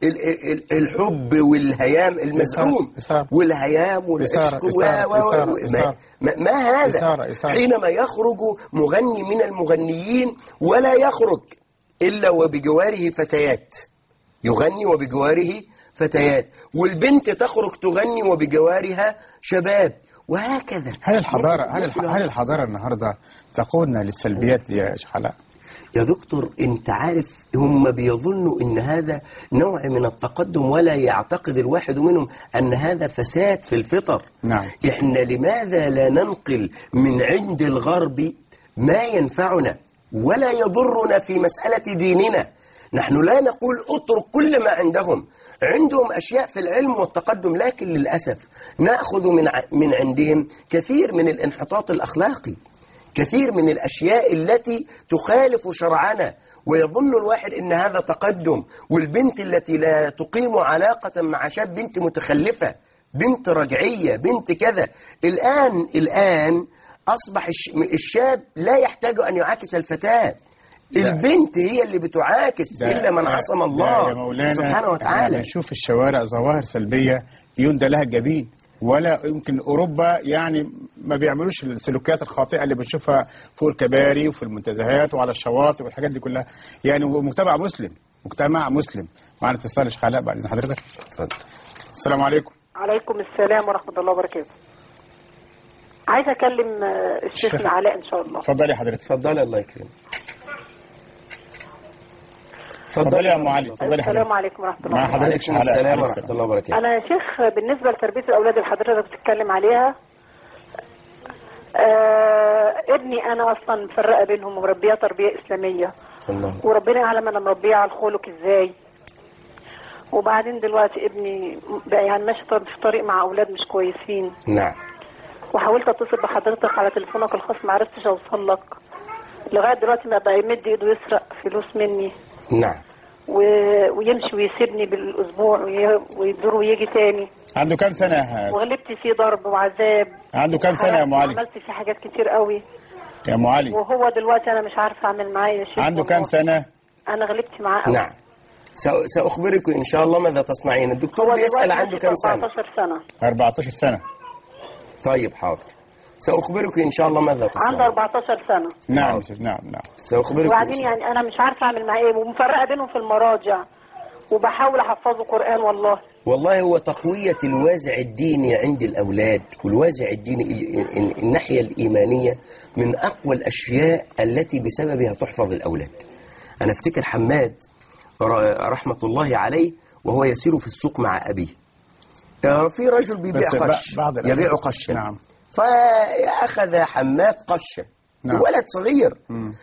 الحب والهيام المزعوم، والهيام والعشق. ما, ما هذا؟ إثارة. إثارة. حينما يخرج مغني من المغنيين ولا يخرج إلا وبجواره فتيات، يغني وبجواره فتيات، والبنت تخرج تغني وبجوارها شباب، وهكذا. هل الحضارة هل هل الحضارة النهاردة تقودنا للسلبيات يا شيخ علاء؟ يا دكتور انت عارف هم بيظنوا ان هذا نوع من التقدم، ولا يعتقد الواحد منهم ان هذا فساد في الفطر. نعم. احنا لماذا لا ننقل من عند الغرب ما ينفعنا ولا يضرنا في مسألة ديننا؟ نحن لا نقول اترك كل ما عندهم، عندهم أشياء في العلم والتقدم، لكن للأسف نأخذ من من عندهم كثير من الانحطاط الأخلاقي، كثير من الأشياء التي تخالف شرعنا، ويظن الواحد إن هذا تقدم. والبنت التي لا تقيم علاقة مع شاب بنت متخلفة، بنت رجعية، بنت كذا. الآن الآن أصبح الشاب لا يحتاج أن يعاكس الفتاة. البنت هي اللي بتعاكس إلا من عصم الله سبحانه وتعالى. بنشوف في الشوارع ظواهر سلبية يندى لها الجبين، ولا يمكن أوروبا يعني ما بيعملوش السلوكيات الخاطئة اللي بنشوفها فوق الكباري وفي المنتزهات وعلى الشواطئ والحاجات دي كلها. يعني مجتمع مسلم، مجتمع مسلم. معنا اتصال يا شيخ علاء بعد إذن حضرتك. اتفضل. السلام عليكم. عليكم السلام ورحمة الله وبركاته. عايز أكلم الشيخ علاء إن شاء الله. اتفضلي حضرتك. اتفضلي الله يكرمك. اتفضلي يا أم علي. اتفضلي حضرتك. السلام عليكم ورحمة الله. مع حضرتك عليكم السلام ورحمة الله وبركاته. أنا يا شيخ بالنسبة لتربية الأولاد اللي حضرتك بتتكلم عليها، آه ابني أنا أصلا مفرقة بينهم ومربية تربية إسلامية. الله. وربنا يعلم أنا مربية على الخلق إزاي. وبعدين دلوقتي ابني بقى يعني ماشي في طريق مع أولاد مش كويسين. نعم. وحاولت اتصل بحضرتك على تليفونك الخاص ما عرفتش اوصل لك لغايه دلوقتي، ما بقى يمد ايده يسرق فلوس مني. نعم. و... ويمشي ويسيبني بالاسبوع وي... ويدور ويجي تاني. عنده كام سنه يا وغلبت فيه ضرب وعذاب. عنده كام سنه يا ام علي؟ عملت فيه حاجات كتير قوي يا ام علي. وهو دلوقتي انا مش عارفه اعمل معاه يا شيخ. عنده كام سنه؟ انا غلبت معاه قوي. نعم. سأخبرك إن شاء الله ماذا تصنعين. الدكتور بيسأل عنده كام سنة؟ أربعتاشر سنة. أربعتاشر سنة. طيب حاضر، سأخبرك إن شاء الله ماذا تصنعين. عنده أربعتاشر سنة. نعم نعم نعم. سأخبرك. وبعدين يعني أنا مش عارفة أعمل معاه إيه، ومفرقة بينهم في المراجع وبحاول أحفظه قرآن. والله والله هو تقوية الوازع الديني عند الأولاد، والوازع الديني الناحية الإيمانية من أقوى الأشياء التي بسببها تحفظ الأولاد. أنا أفتكر حماد رحمة الله عليه وهو يسير في السوق مع أبيه، في رجل بيبيع قش، يبيع قشا. نعم. فأخذ حماد قشة. نعم. ولد صغير. م.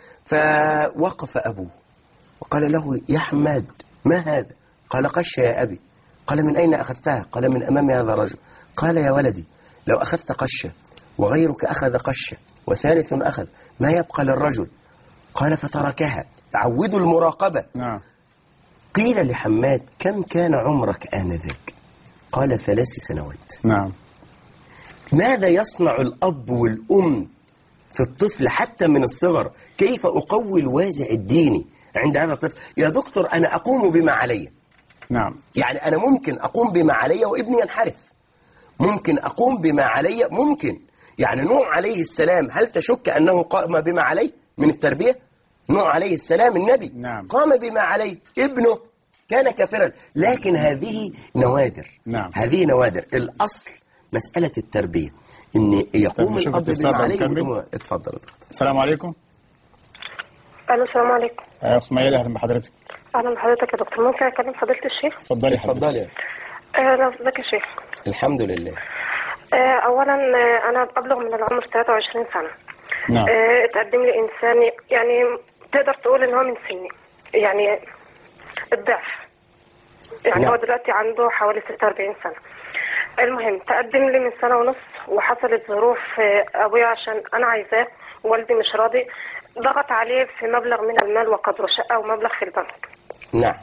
فوقف أبوه وقال له: يا حماد ما هذا؟ قال: قشة يا أبي. قال: من أين أخذتها؟ قال: من أمام هذا الرجل. قال: يا ولدي لو أخذت قشة وغيرك أخذ قشة وثالث أخذ، ما يبقى للرجل؟ قال: فتركها. تعودوا المراقبة. نعم. قيل لحماد: كم كان عمرك آنذاك؟ قال: ثلاث سنوات. نعم. ماذا يصنع الأب والأم في الطفل حتى من الصغر؟ كيف أقوي الوازع الديني عند هذا الطفل؟ يا دكتور أنا أقوم بما علي. نعم. يعني أنا ممكن أقوم بما علي وابني ينحرف، ممكن أقوم بما علي، ممكن. يعني نوح عليه السلام هل تشك أنه قام بما عليه من التربية؟ نوح عليه السلام النبي. نعم. قام بما عليه. ابنه كان كافرا، لكن هذه نوادر. نعم. هذه نوادر. الأصل مسألة التربية إن يقوم الأب بما عليه. اتفضل. السلام عليكم. الو السلام عليكم. يا أخت ميادة أهلا بحضرتك. أهلا بحضرتك يا دكتور، ممكن أكلم فضيلة الشيخ؟ اتفضلي. اتفضلي. أهلا بك يا شيخ. الحمد لله. أه أولا أنا أبلغ من العمر ثلاثة وعشرين سنة. نعم. أه تقدم لي إنسان يعني تقدر تقول إن هو من سني، يعني الضعف. يعني نعم. هو دلوقتي عنده حوالي ستة وأربعين سنة. المهم تقدم لي من سنة ونص، وحصلت ظروف أبويا عشان أنا عايزاه والدي مش راضي، ضغط عليه في مبلغ من المال وقدره شقة ومبلغ في البنك. نعم.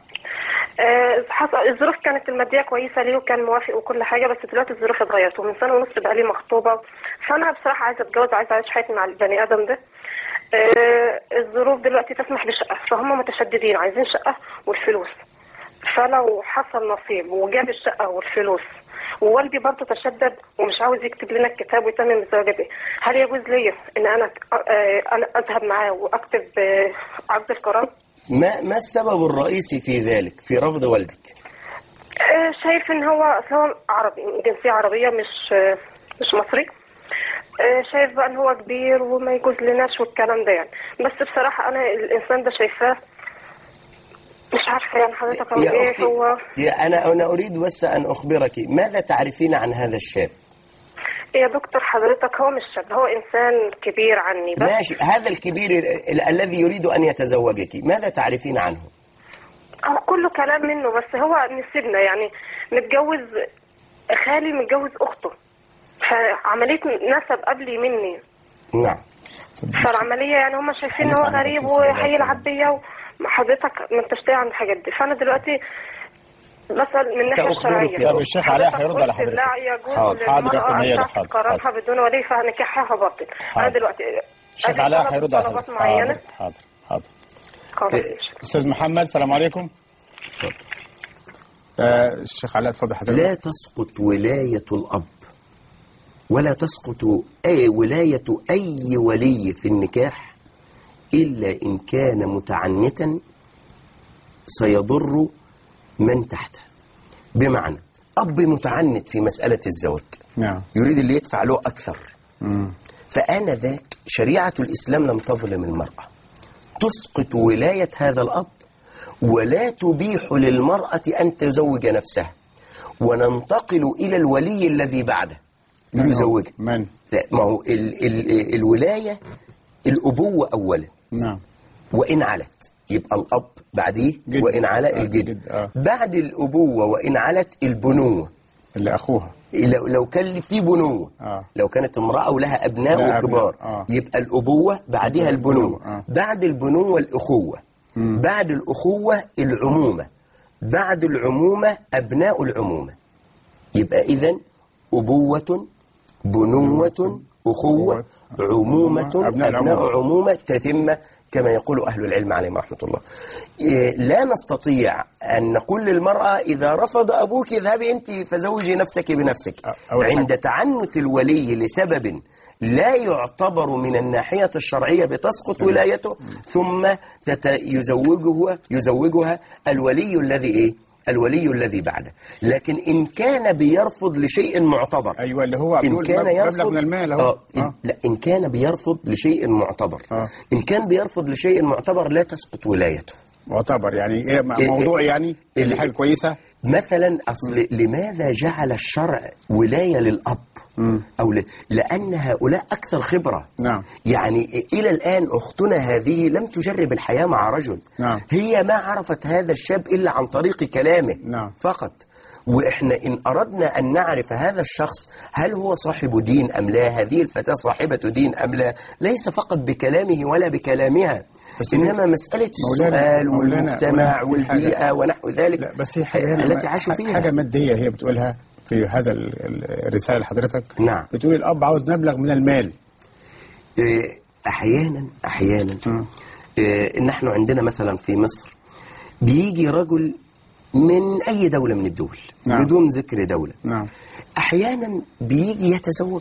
أه الظروف كانت المادية كويسة ليه وكان موافق وكل حاجة، بس دلوقتي الظروف اتغيرت ومن سنة ونص بقى لي مخطوبة، فأنا بصراحة عايزة أتجوز وعايزة أعيش حياتي مع البني آدم ده. أه الظروف دلوقتي تسمح بشقة، فهم متشددين عايزين شقة والفلوس، فلو حصل نصيب وجاب الشقة والفلوس ووالدي برضه تشدد ومش عاوز يكتب لنا الكتاب ويتمم الزواج به، هل يجوز لي ان انا انا اذهب معاه واكتب عقد القران؟ ما ما السبب الرئيسي في ذلك، في رفض والدك؟ شايف ان هو هو عربي، جنسية عربية مش مش مصري. شايف بقى ان هو كبير وما يجوز لناش والكلام ده يعني، بس بصراحة انا الانسان ده شايفاه مش عارفة يعني حضرتك أقول إيه هو. يا أنا أنا أريد بس أن أخبرك ماذا تعرفين عن هذا الشاب؟ يا دكتور حضرتك هو مش شاب، هو إنسان كبير عني بس. ماشي، هذا الكبير ال الذي يريد أن يتزوجك ماذا تعرفين عنه؟ هو كله كلام منه، بس هو نسيبنا يعني متجوز خالي متجوز أخته، فعملية نسب قبلي مني. نعم. فالعملية يعني هم شايفين إن هو غريب وهيلعب بيا حضرتك ما انتش داعي عن الحاجات دي، فانا دلوقتي بسال من الناحيه الشرعيه. طب الشيخ علاء هيرد على حضرتك. لا يجوز حاضر يا اخت ميادة. قرارها بدون ولي فنكاحها باطل. انا دلوقتي الشيخ علاء هيرد على حضرتك. حاضر حاضر حاضر. خلاص. أستاذ محمد السلام عليكم. اتفضل. آه الشيخ علاء اتفضل حضرتك. لا تسقط ولاية الأب ولا تسقط أي ولاية أي ولي في النكاح إلا إن كان متعنتا سيضر من تحته. بمعنى أب متعنت في مسألة الزواج، نعم، يريد اللي يدفع له أكثر، مم. فآنذاك شريعة الإسلام لم تظلم المرأة، تسقط ولاية هذا الأب ولا تبيح للمرأة أن تزوج نفسها، وننتقل إلى الولي الذي بعده من هو؟ يزوجها. من؟ لا، ما هو ال ال الولاية الأبوة أولا، نعم، وإن علت يبقى الأب بعديه، جد. وإن على آه، الجد، جد، آه. بعد الأبوة وإن علت البنوة، اللي أخوها. لو لو كان في بنوة، آه. لو كانت امرأة ولها أبناء لها وكبار، أبناء، آه. يبقى الأبوة بعدها البنوة، آه. بعد البنوة الأخوة، مم. بعد الأخوة العمومة، بعد العمومة أبناء العمومة. يبقى إذن أبوة، بنوة، أخوة، عمومة، أبناء أبناء العمومة. عمومة، تتمة كما يقول أهل العلم عليهم رحمة الله. إيه، لا نستطيع أن نقول للمرأة إذا رفض أبوك اذهبي أنت فزوجي نفسك بنفسك. أول حاجة. عند تعنت الولي لسبب لا يعتبر من الناحية الشرعية بتسقط ولايته، ثم تت- يزوجه يزوجها الولي الذي إيه؟ الولي الذي بعده. لكن إن كان بيرفض لشيء معتبر، أيوة اللي هو إن بيقول كان مبلغ يرفض من المال أهو. آه. إن آه. لا إن كان بيرفض لشيء معتبر، آه. إن كان بيرفض لشيء معتبر لا تسقط ولايته. معتبر يعني إيه؟ م- إيه- موضوع إيه- يعني اللي إيه- حاجة كويسة. مثلا أصل لماذا جعل الشرع ولاية للأب مم. أو ل... لأن هؤلاء أكثر خبرة. نعم. يعني إلى الآن أختنا هذه لم تجرب الحياة مع رجل. نعم. هي ما عرفت هذا الشاب إلا عن طريق كلامه. نعم. فقط. وإحنا إن أردنا أن نعرف هذا الشخص هل هو صاحب دين أم لا، هذه الفتاة صاحبة دين أم لا، ليس فقط بكلامه ولا بكلامها، إنما مسألة السؤال والمجتمع والبيئة ونحو ذلك. لا بس هي حاجة التي عاشوا فيها. حاجة مادية هي بتقولها في هذا ال- ال- الرسالة لحضرتك. نعم. بتقول الأب عاوز مبلغ من المال. إيه، أحيانا أحيانا إيه، نحن عندنا مثلا في مصر بيجي رجل من أي دولة من الدول، نعم. بدون ذكر دولة، نعم. أحيانا بيجي يتزوج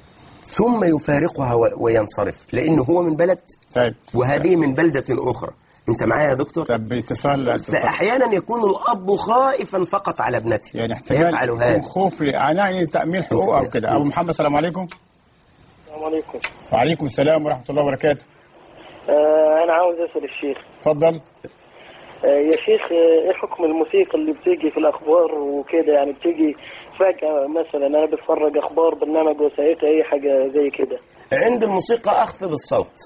ثم يفارقها و- وينصرف لأنه هو من بلد طيب. وهذه من بلدة أخرى. أنت معايا يا دكتور؟ طب اتصال اتصال. فأحيانا يكون الأب خائفا فقط على ابنته، يعني احتمال يفعل يكون هذا. خوف يعني تأمين حقوق أو كده. أبو محمد السلام عليكم. السلام عليكم. وعليكم السلام ورحمة الله وبركاته. آه أنا عاوز أسأل الشيخ. اتفضل. آه يا شيخ، آه، إيه حكم الموسيقى اللي بتيجي في الأخبار وكده؟ يعني بتيجي فجأة مثلا أنا بتفرج أخبار برنامج وثائقي أي حاجة زي كده. عند الموسيقى أخفض الصوت،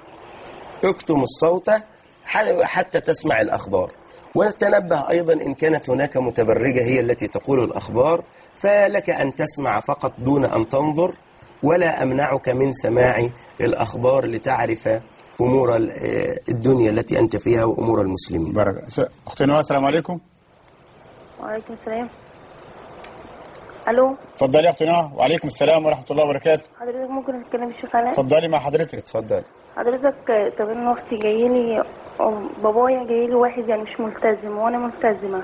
اكتم الصوت حتى تسمع الأخبار، وتنبه أيضا إن كانت هناك متبرجة هي التي تقول الأخبار فلك أن تسمع فقط دون أن تنظر، ولا أمنعك من سماع الأخبار لتعرف أمور الدنيا التي أنت فيها وأمور المسلمين. بركة. أختي نوى السلام عليكم. وعليكم السلام. الو. اتفضلي يا أختي نوى. وعليكم السلام ورحمة الله وبركاته. حضرتك ممكن اتكلم الشيخ علاء؟ اتفضلي مع حضرتك. اتفضل. حضرتك طب انا اختي جايلي، بابايا جايلي واحد يعني مش ملتزم وانا ملتزمه،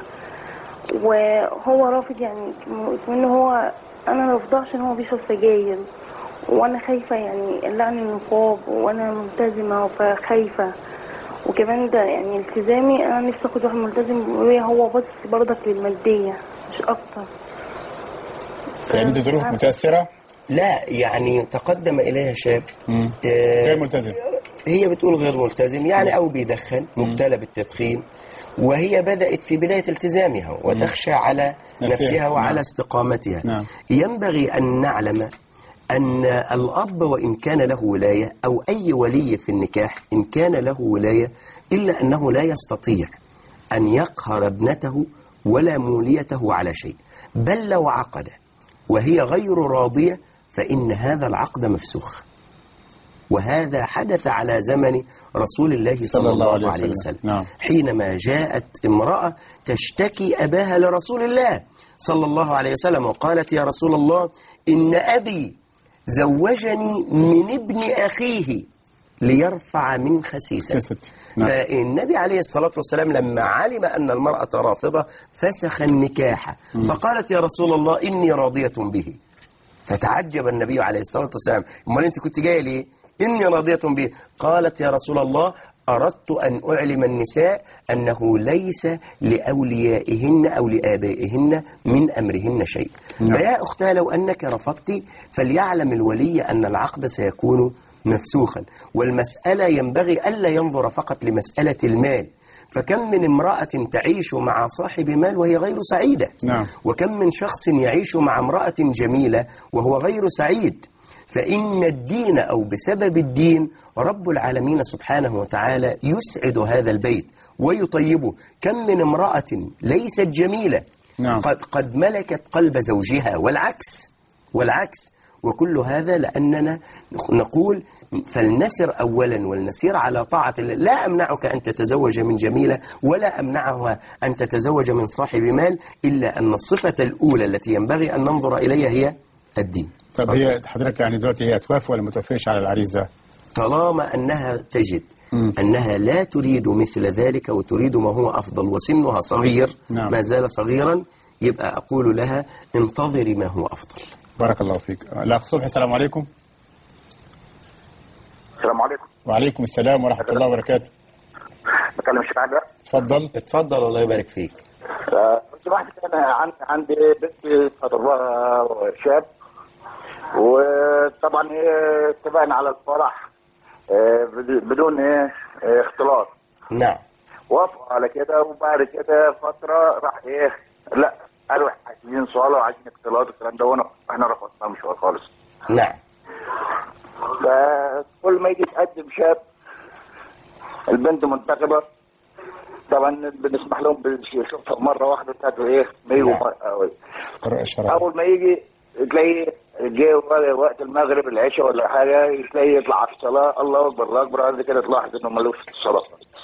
وهو رافض يعني انه هو انا رافضاه عشان هو بيشرب سجاير، وانا خايفه يعني قلعني النقاب وانا ملتزمه فخايفه، وكمان ده يعني التزامي انا نفسي اخد واحد ملتزم وهو بس برضك للماديه مش اكتر. يعني دي ظروف متأثرة؟ لا يعني تقدم إليها شاب غير آه ملتزم، هي بتقول غير ملتزم يعني أو بيدخن، مبتلى بالتدخين، وهي بدأت في بداية التزامها وتخشى على نفسها وعلى نعم. استقامتها. نعم. ينبغي أن نعلم أن الأب وإن كان له ولاية أو أي ولي في النكاح إن كان له ولاية إلا أنه لا يستطيع أن يقهر ابنته ولا موليته على شيء، بل لو عقد وهي غير راضية فإن هذا العقد مفسوخ، وهذا حدث على زمن رسول الله صلى الله عليه وسلم, وسلم. نعم. حينما جاءت امرأة تشتكي أباها لرسول الله صلى الله عليه وسلم وقالت يا رسول الله إن أبي زوجني من ابن أخيه ليرفع من خسيسة. نعم. فالنبي عليه الصلاة والسلام لما علم أن المرأة رافضة فسخ النكاح، فقالت يا رسول الله إني راضية به. فتعجب النبي عليه الصلاة والسلام، امال انت كنت جايه ليه؟ إني راضية به. قالت يا رسول الله أردت أن أعلم النساء أنه ليس لأوليائهن أو لآبائهن من أمرهن شيء. نعم. فيا أختاه لو أنك رفضت فليعلم الولي أن العقد سيكون مفسوخا، والمسألة ينبغي ألا ينظر فقط لمسألة المال، فكم من امرأة تعيش مع صاحب مال وهي غير سعيدة. نعم. وكم من شخص يعيش مع امرأة جميلة وهو غير سعيد. فإن الدين أو بسبب الدين رب العالمين سبحانه وتعالى يسعد هذا البيت ويطيبه. كم من امرأة ليست جميلة نعم. قد, قد ملكت قلب زوجها، والعكس والعكس وكل هذا لأننا نقول فلنسر أولا ولنسير على طاعة الله. لا أمنعك أن تتزوج من جميلة ولا أمنعها أن تتزوج من صاحب مال، إلا أن الصفة الأولى التي ينبغي أن ننظر إليها هي الدين. طب هي حضرتك يعني دلوقتي هي توافق ولا ما توافقش على العريس ده؟ طالما أنها تجد مم. أنها لا تريد مثل ذلك وتريد ما هو أفضل وسنها صغير، نعم. ما زال صغيرا، يبقى أقول لها انتظري ما هو أفضل. بارك الله فيك. الأخ صبحي السلام عليكم. السلام عليكم. وعليكم السلام ورحمة الله وبركاته. بكلم الشيخ عبد. اتفضل. اتفضل الله يبارك فيك. كنت واحد انا عندي بنت خطبها شاب، وطبعا اتفقنا على الفرح بدون ايه اختلاط. نعم. وافقوا على كده، وبعد كده فتره راح ايه لا قالوا احنا عايزين صاله وعايزين اختلاط والكلام ده، واحنا رفضنا مش خالص. نعم. فكل ما يجي يتقدم شاب البنت منتخبه طبعا بنسمح لهم بنشوفها مره واحده بتاعته ايه ميل. اول ما يجي تلاقي جه وقت المغرب العشاء ولا حاجه تلاقي يطلع في الصلاه الله اكبر الله اكبر، بعد كده تلاحظ انه ملوش في الصلاه.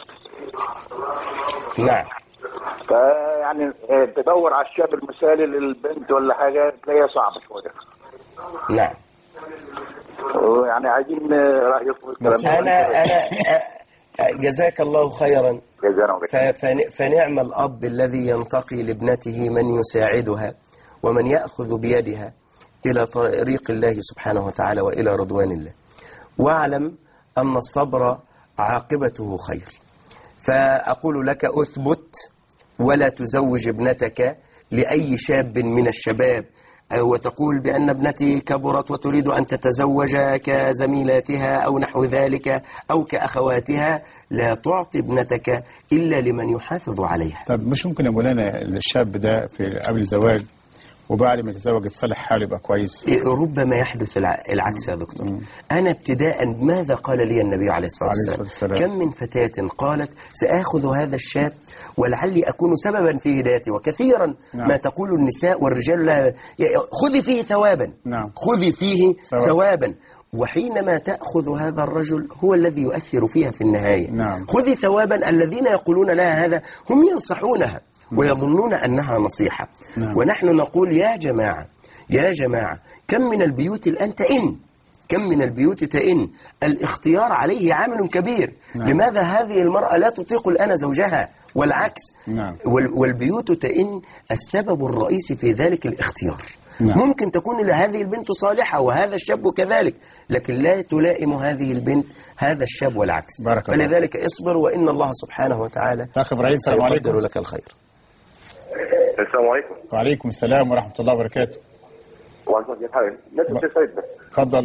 نعم. فيعني تدور على الشاب المثالي للبنت ولا حاجه تلاقيها صعبه شويه. نعم. يعني عايزين رايكم في الكلام. انا انا جزاك الله خيرا. فنعم الأب الذي ينتقي لابنته من يساعدها ومن يأخذ بيدها إلى طريق الله سبحانه وتعالى وإلى رضوان الله. واعلم أن الصبر عاقبته خير. فأقول لك أثبت ولا تزوج ابنتك لأي شاب من الشباب وتقول بأن ابنتي كبرت وتريد أن تتزوج كزميلاتها أو نحو ذلك أو كأخواتها. لا تعطي ابنتك إلا لمن يحافظ عليها. طب مش ممكن يا مولانا الشاب ده في قبل الزواج وبعد ما يتزوج يتصلح حاله يبقى كويس؟ ربما يحدث العكس يا دكتور. مم. أنا ابتداء ماذا قال لي النبي عليه الصلاة والسلام؟ كم من فتاة قالت سآخذ هذا الشاب ولعلي أكون سببا في هدايته. وكثيرا نعم. ما تقول النساء والرجال لها خذي فيه ثوابا. نعم. خذي فيه ثوابا, ثوابا. وحينما تأخذ هذا الرجل هو الذي يؤثر فيها في النهاية. نعم. خذي ثوابا. الذين يقولون لها هذا هم ينصحونها ويظنون أنها نصيحة. نعم. ونحن نقول يا جماعة يا جماعة كم من البيوت الآن تئن كم من البيوت تئن الاختيار عليه عامل كبير. نعم. لماذا هذه المرأة لا تطيق الآن زوجها والعكس؟ نعم. والبيوت تئن السبب الرئيسي في ذلك الاختيار. نعم. ممكن تكون لهذه البنت صالحة وهذا الشاب كذلك، لكن لا تلائم هذه البنت هذا الشاب والعكس. فلذلك اصبر وإن الله سبحانه وتعالى سيقدر لك الخير. السلام عليكم. وعليكم السلام ورحمة الله وبركاته. وعليكم السلام. لا تسعد بس. اتفضل.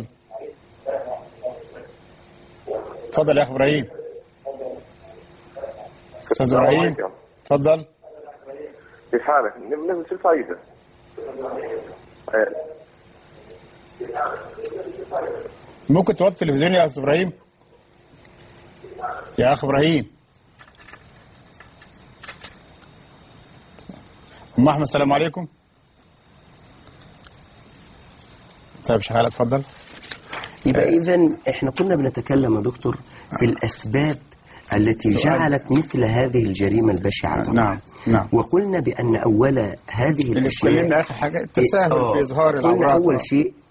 اتفضل يا أخ إبراهيم. أستاذ إبراهيم. اتفضل. كيف حالك؟ نبي شو فايدة؟ ممكن توطي التلفزيون يا أستاذ إبراهيم؟ يا أخ إبراهيم. أم أحمد السلام عليكم. طيب شغالة اتفضل. يبقى إذن إحنا كنا بنتكلم يا دكتور في الأسباب التي جعلت مثل هذه الجريمة البشعة. نعم نعم. وقلنا بأن أول هذه الأشياء اللي آخر حاجة التساهل في إظهار العورات. قلنا أول شيء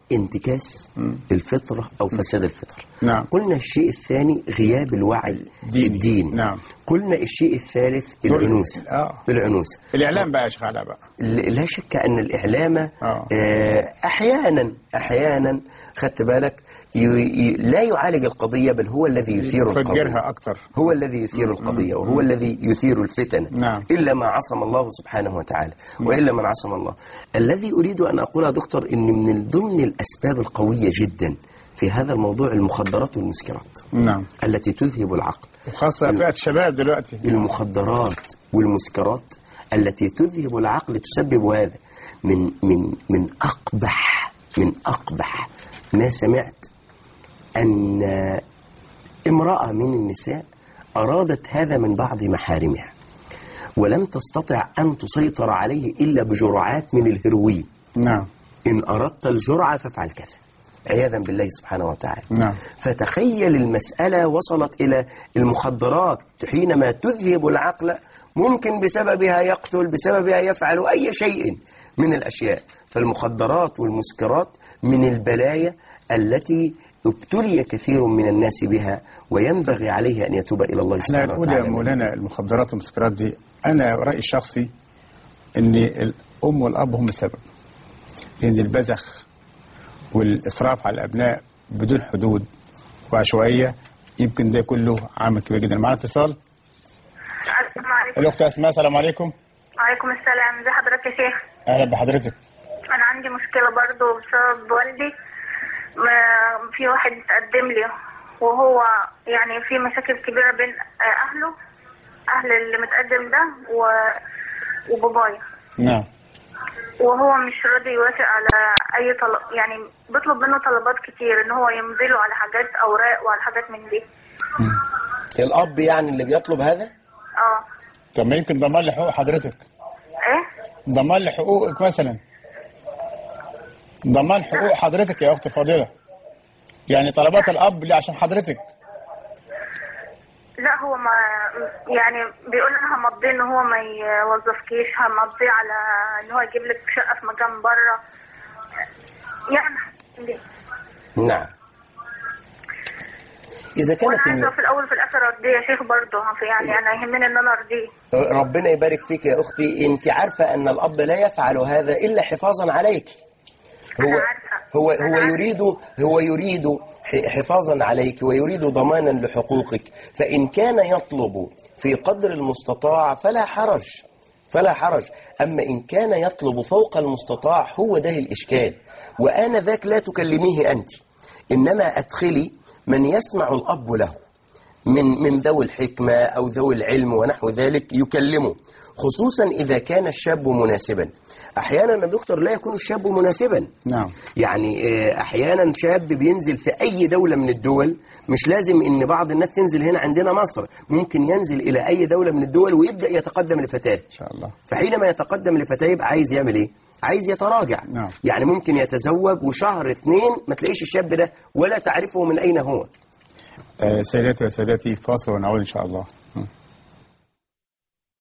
انتكاس الفطرة أو فساد الفطرة. نعم. قلنا الشيء الثاني غياب الوعي الديني. نعم. قلنا الشيء الثالث العنوسة. آه. العنوسة. الإعلام بقى شغالة بقى. لا شك أن الإعلام آه. آه أحيانا أحيانا خدت بالك ي... ي... لا يعالج القضية، بل هو الذي يثير القضية. يفجرها أكثر. هو الذي يثير القضية وهو الذي يثير الفتن. نعم. إلا ما عصم الله سبحانه وتعالى، وإلا من عصم الله. الذي أريد أن أقول يا دكتور إن من ضمن الأسباب القوية جدا في هذا الموضوع المخدرات والمسكرات. نعم. التي تذهب العقل، وخاصة فئة الشباب دلوقتي. المخدرات والمسكرات التي تذهب العقل تسبب هذا. من من من أقبح من أقبح ما سمعت أن امرأة من النساء أرادت هذا من بعض محارمها ولم تستطع أن تسيطر عليه إلا بجرعات من الهيروين. نعم. إن أردت الجرعة فافعل كذا، عياذا بالله سبحانه وتعالى. نعم. فتخيل المسألة وصلت إلى المخدرات حينما تذهب العقل، ممكن بسببها يقتل، بسببها يفعل أي شيء من الأشياء. فالمخدرات والمسكرات من البلايا التي ابتلي كثير من الناس بها، وينبغي عليه أن يتوب إلى الله سبحانه وتعالى. احنا نقول يا مولانا المخدرات والمسكرات دي، أنا رأيي الشخصي أن الأم والأب هم السبب، لأن البذخ والإسراف على الأبناء بدون حدود وعشوائية يمكن ده كله عامل كبير جدا. معنا اتصال. السلام عليكم. الأخت أسماء، السلام عليكم. وعليكم السلام. ازي حضرتك يا شيخ؟ أهلا بحضرتك. أنا عندي مشكلة برضو بسبب والدي. في واحد اتقدم لي وهو يعني في مشاكل كبيرة بين أهله، أهل اللي متقدم ده وبابايا. نعم. وهو مش راضي يوافق على أي طلب، يعني بيطلب منه طلبات كتير إن هو يمضي له على حاجات أوراق وعلى حاجات من دي. الأب يعني اللي بيطلب هذا؟ اه. طب ما يمكن ضمان لحقوق حضرتك. ايه؟ ضمان لحقوقك مثلا. ضمان حقوق حضرتك يا أختي الفاضلة. يعني طلبات الأب اللي عشان حضرتك. لا هو ما يعني بيقول انا همضيه ان هو ما يوظفكيش، همضيه على ان هو يجيب لك شقة في مكان بره يعني. نعم. إذا كانت وانا عايزة في الأول وفي الآخر أرضيه يا شيخ برضه، يعني أنا يهمني إن أنا أرضيه. ربنا يبارك فيك يا أختي. أنت عارفة أن الأب لا يفعل هذا إلا حفاظا عليك. هو هو هو يريد هو يريد حفاظا عليك ويريد ضمانا لحقوقك. فإن كان يطلب في قدر المستطاع فلا حرج فلا حرج. أما إن كان يطلب فوق المستطاع هو ده الإشكال. وآن ذاك لا تكلميه أنت، إنما أدخلي من يسمع الأب له من من ذوي الحكمة أو ذوي العلم ونحو ذلك يكلمه، خصوصا إذا كان الشاب مناسبا. أحيانا يا دكتور لا يكون الشاب مناسبا. نعم. يعني أحيانا شاب بينزل في أي دولة من الدول، مش لازم إن بعض الناس تنزل هنا عندنا مصر، ممكن ينزل إلى أي دولة من الدول ويبدأ يتقدم لفتاة. إن شاء الله. فحينما يتقدم لفتاة يبقى عايز يعمل إيه؟ عايز يتراجع. نعم. يعني ممكن يتزوج وشهر اتنين ما تلاقيش الشاب ده ولا تعرفه من أين هو. آه سيداتي وسادتي، فاصل ونعود إن شاء الله.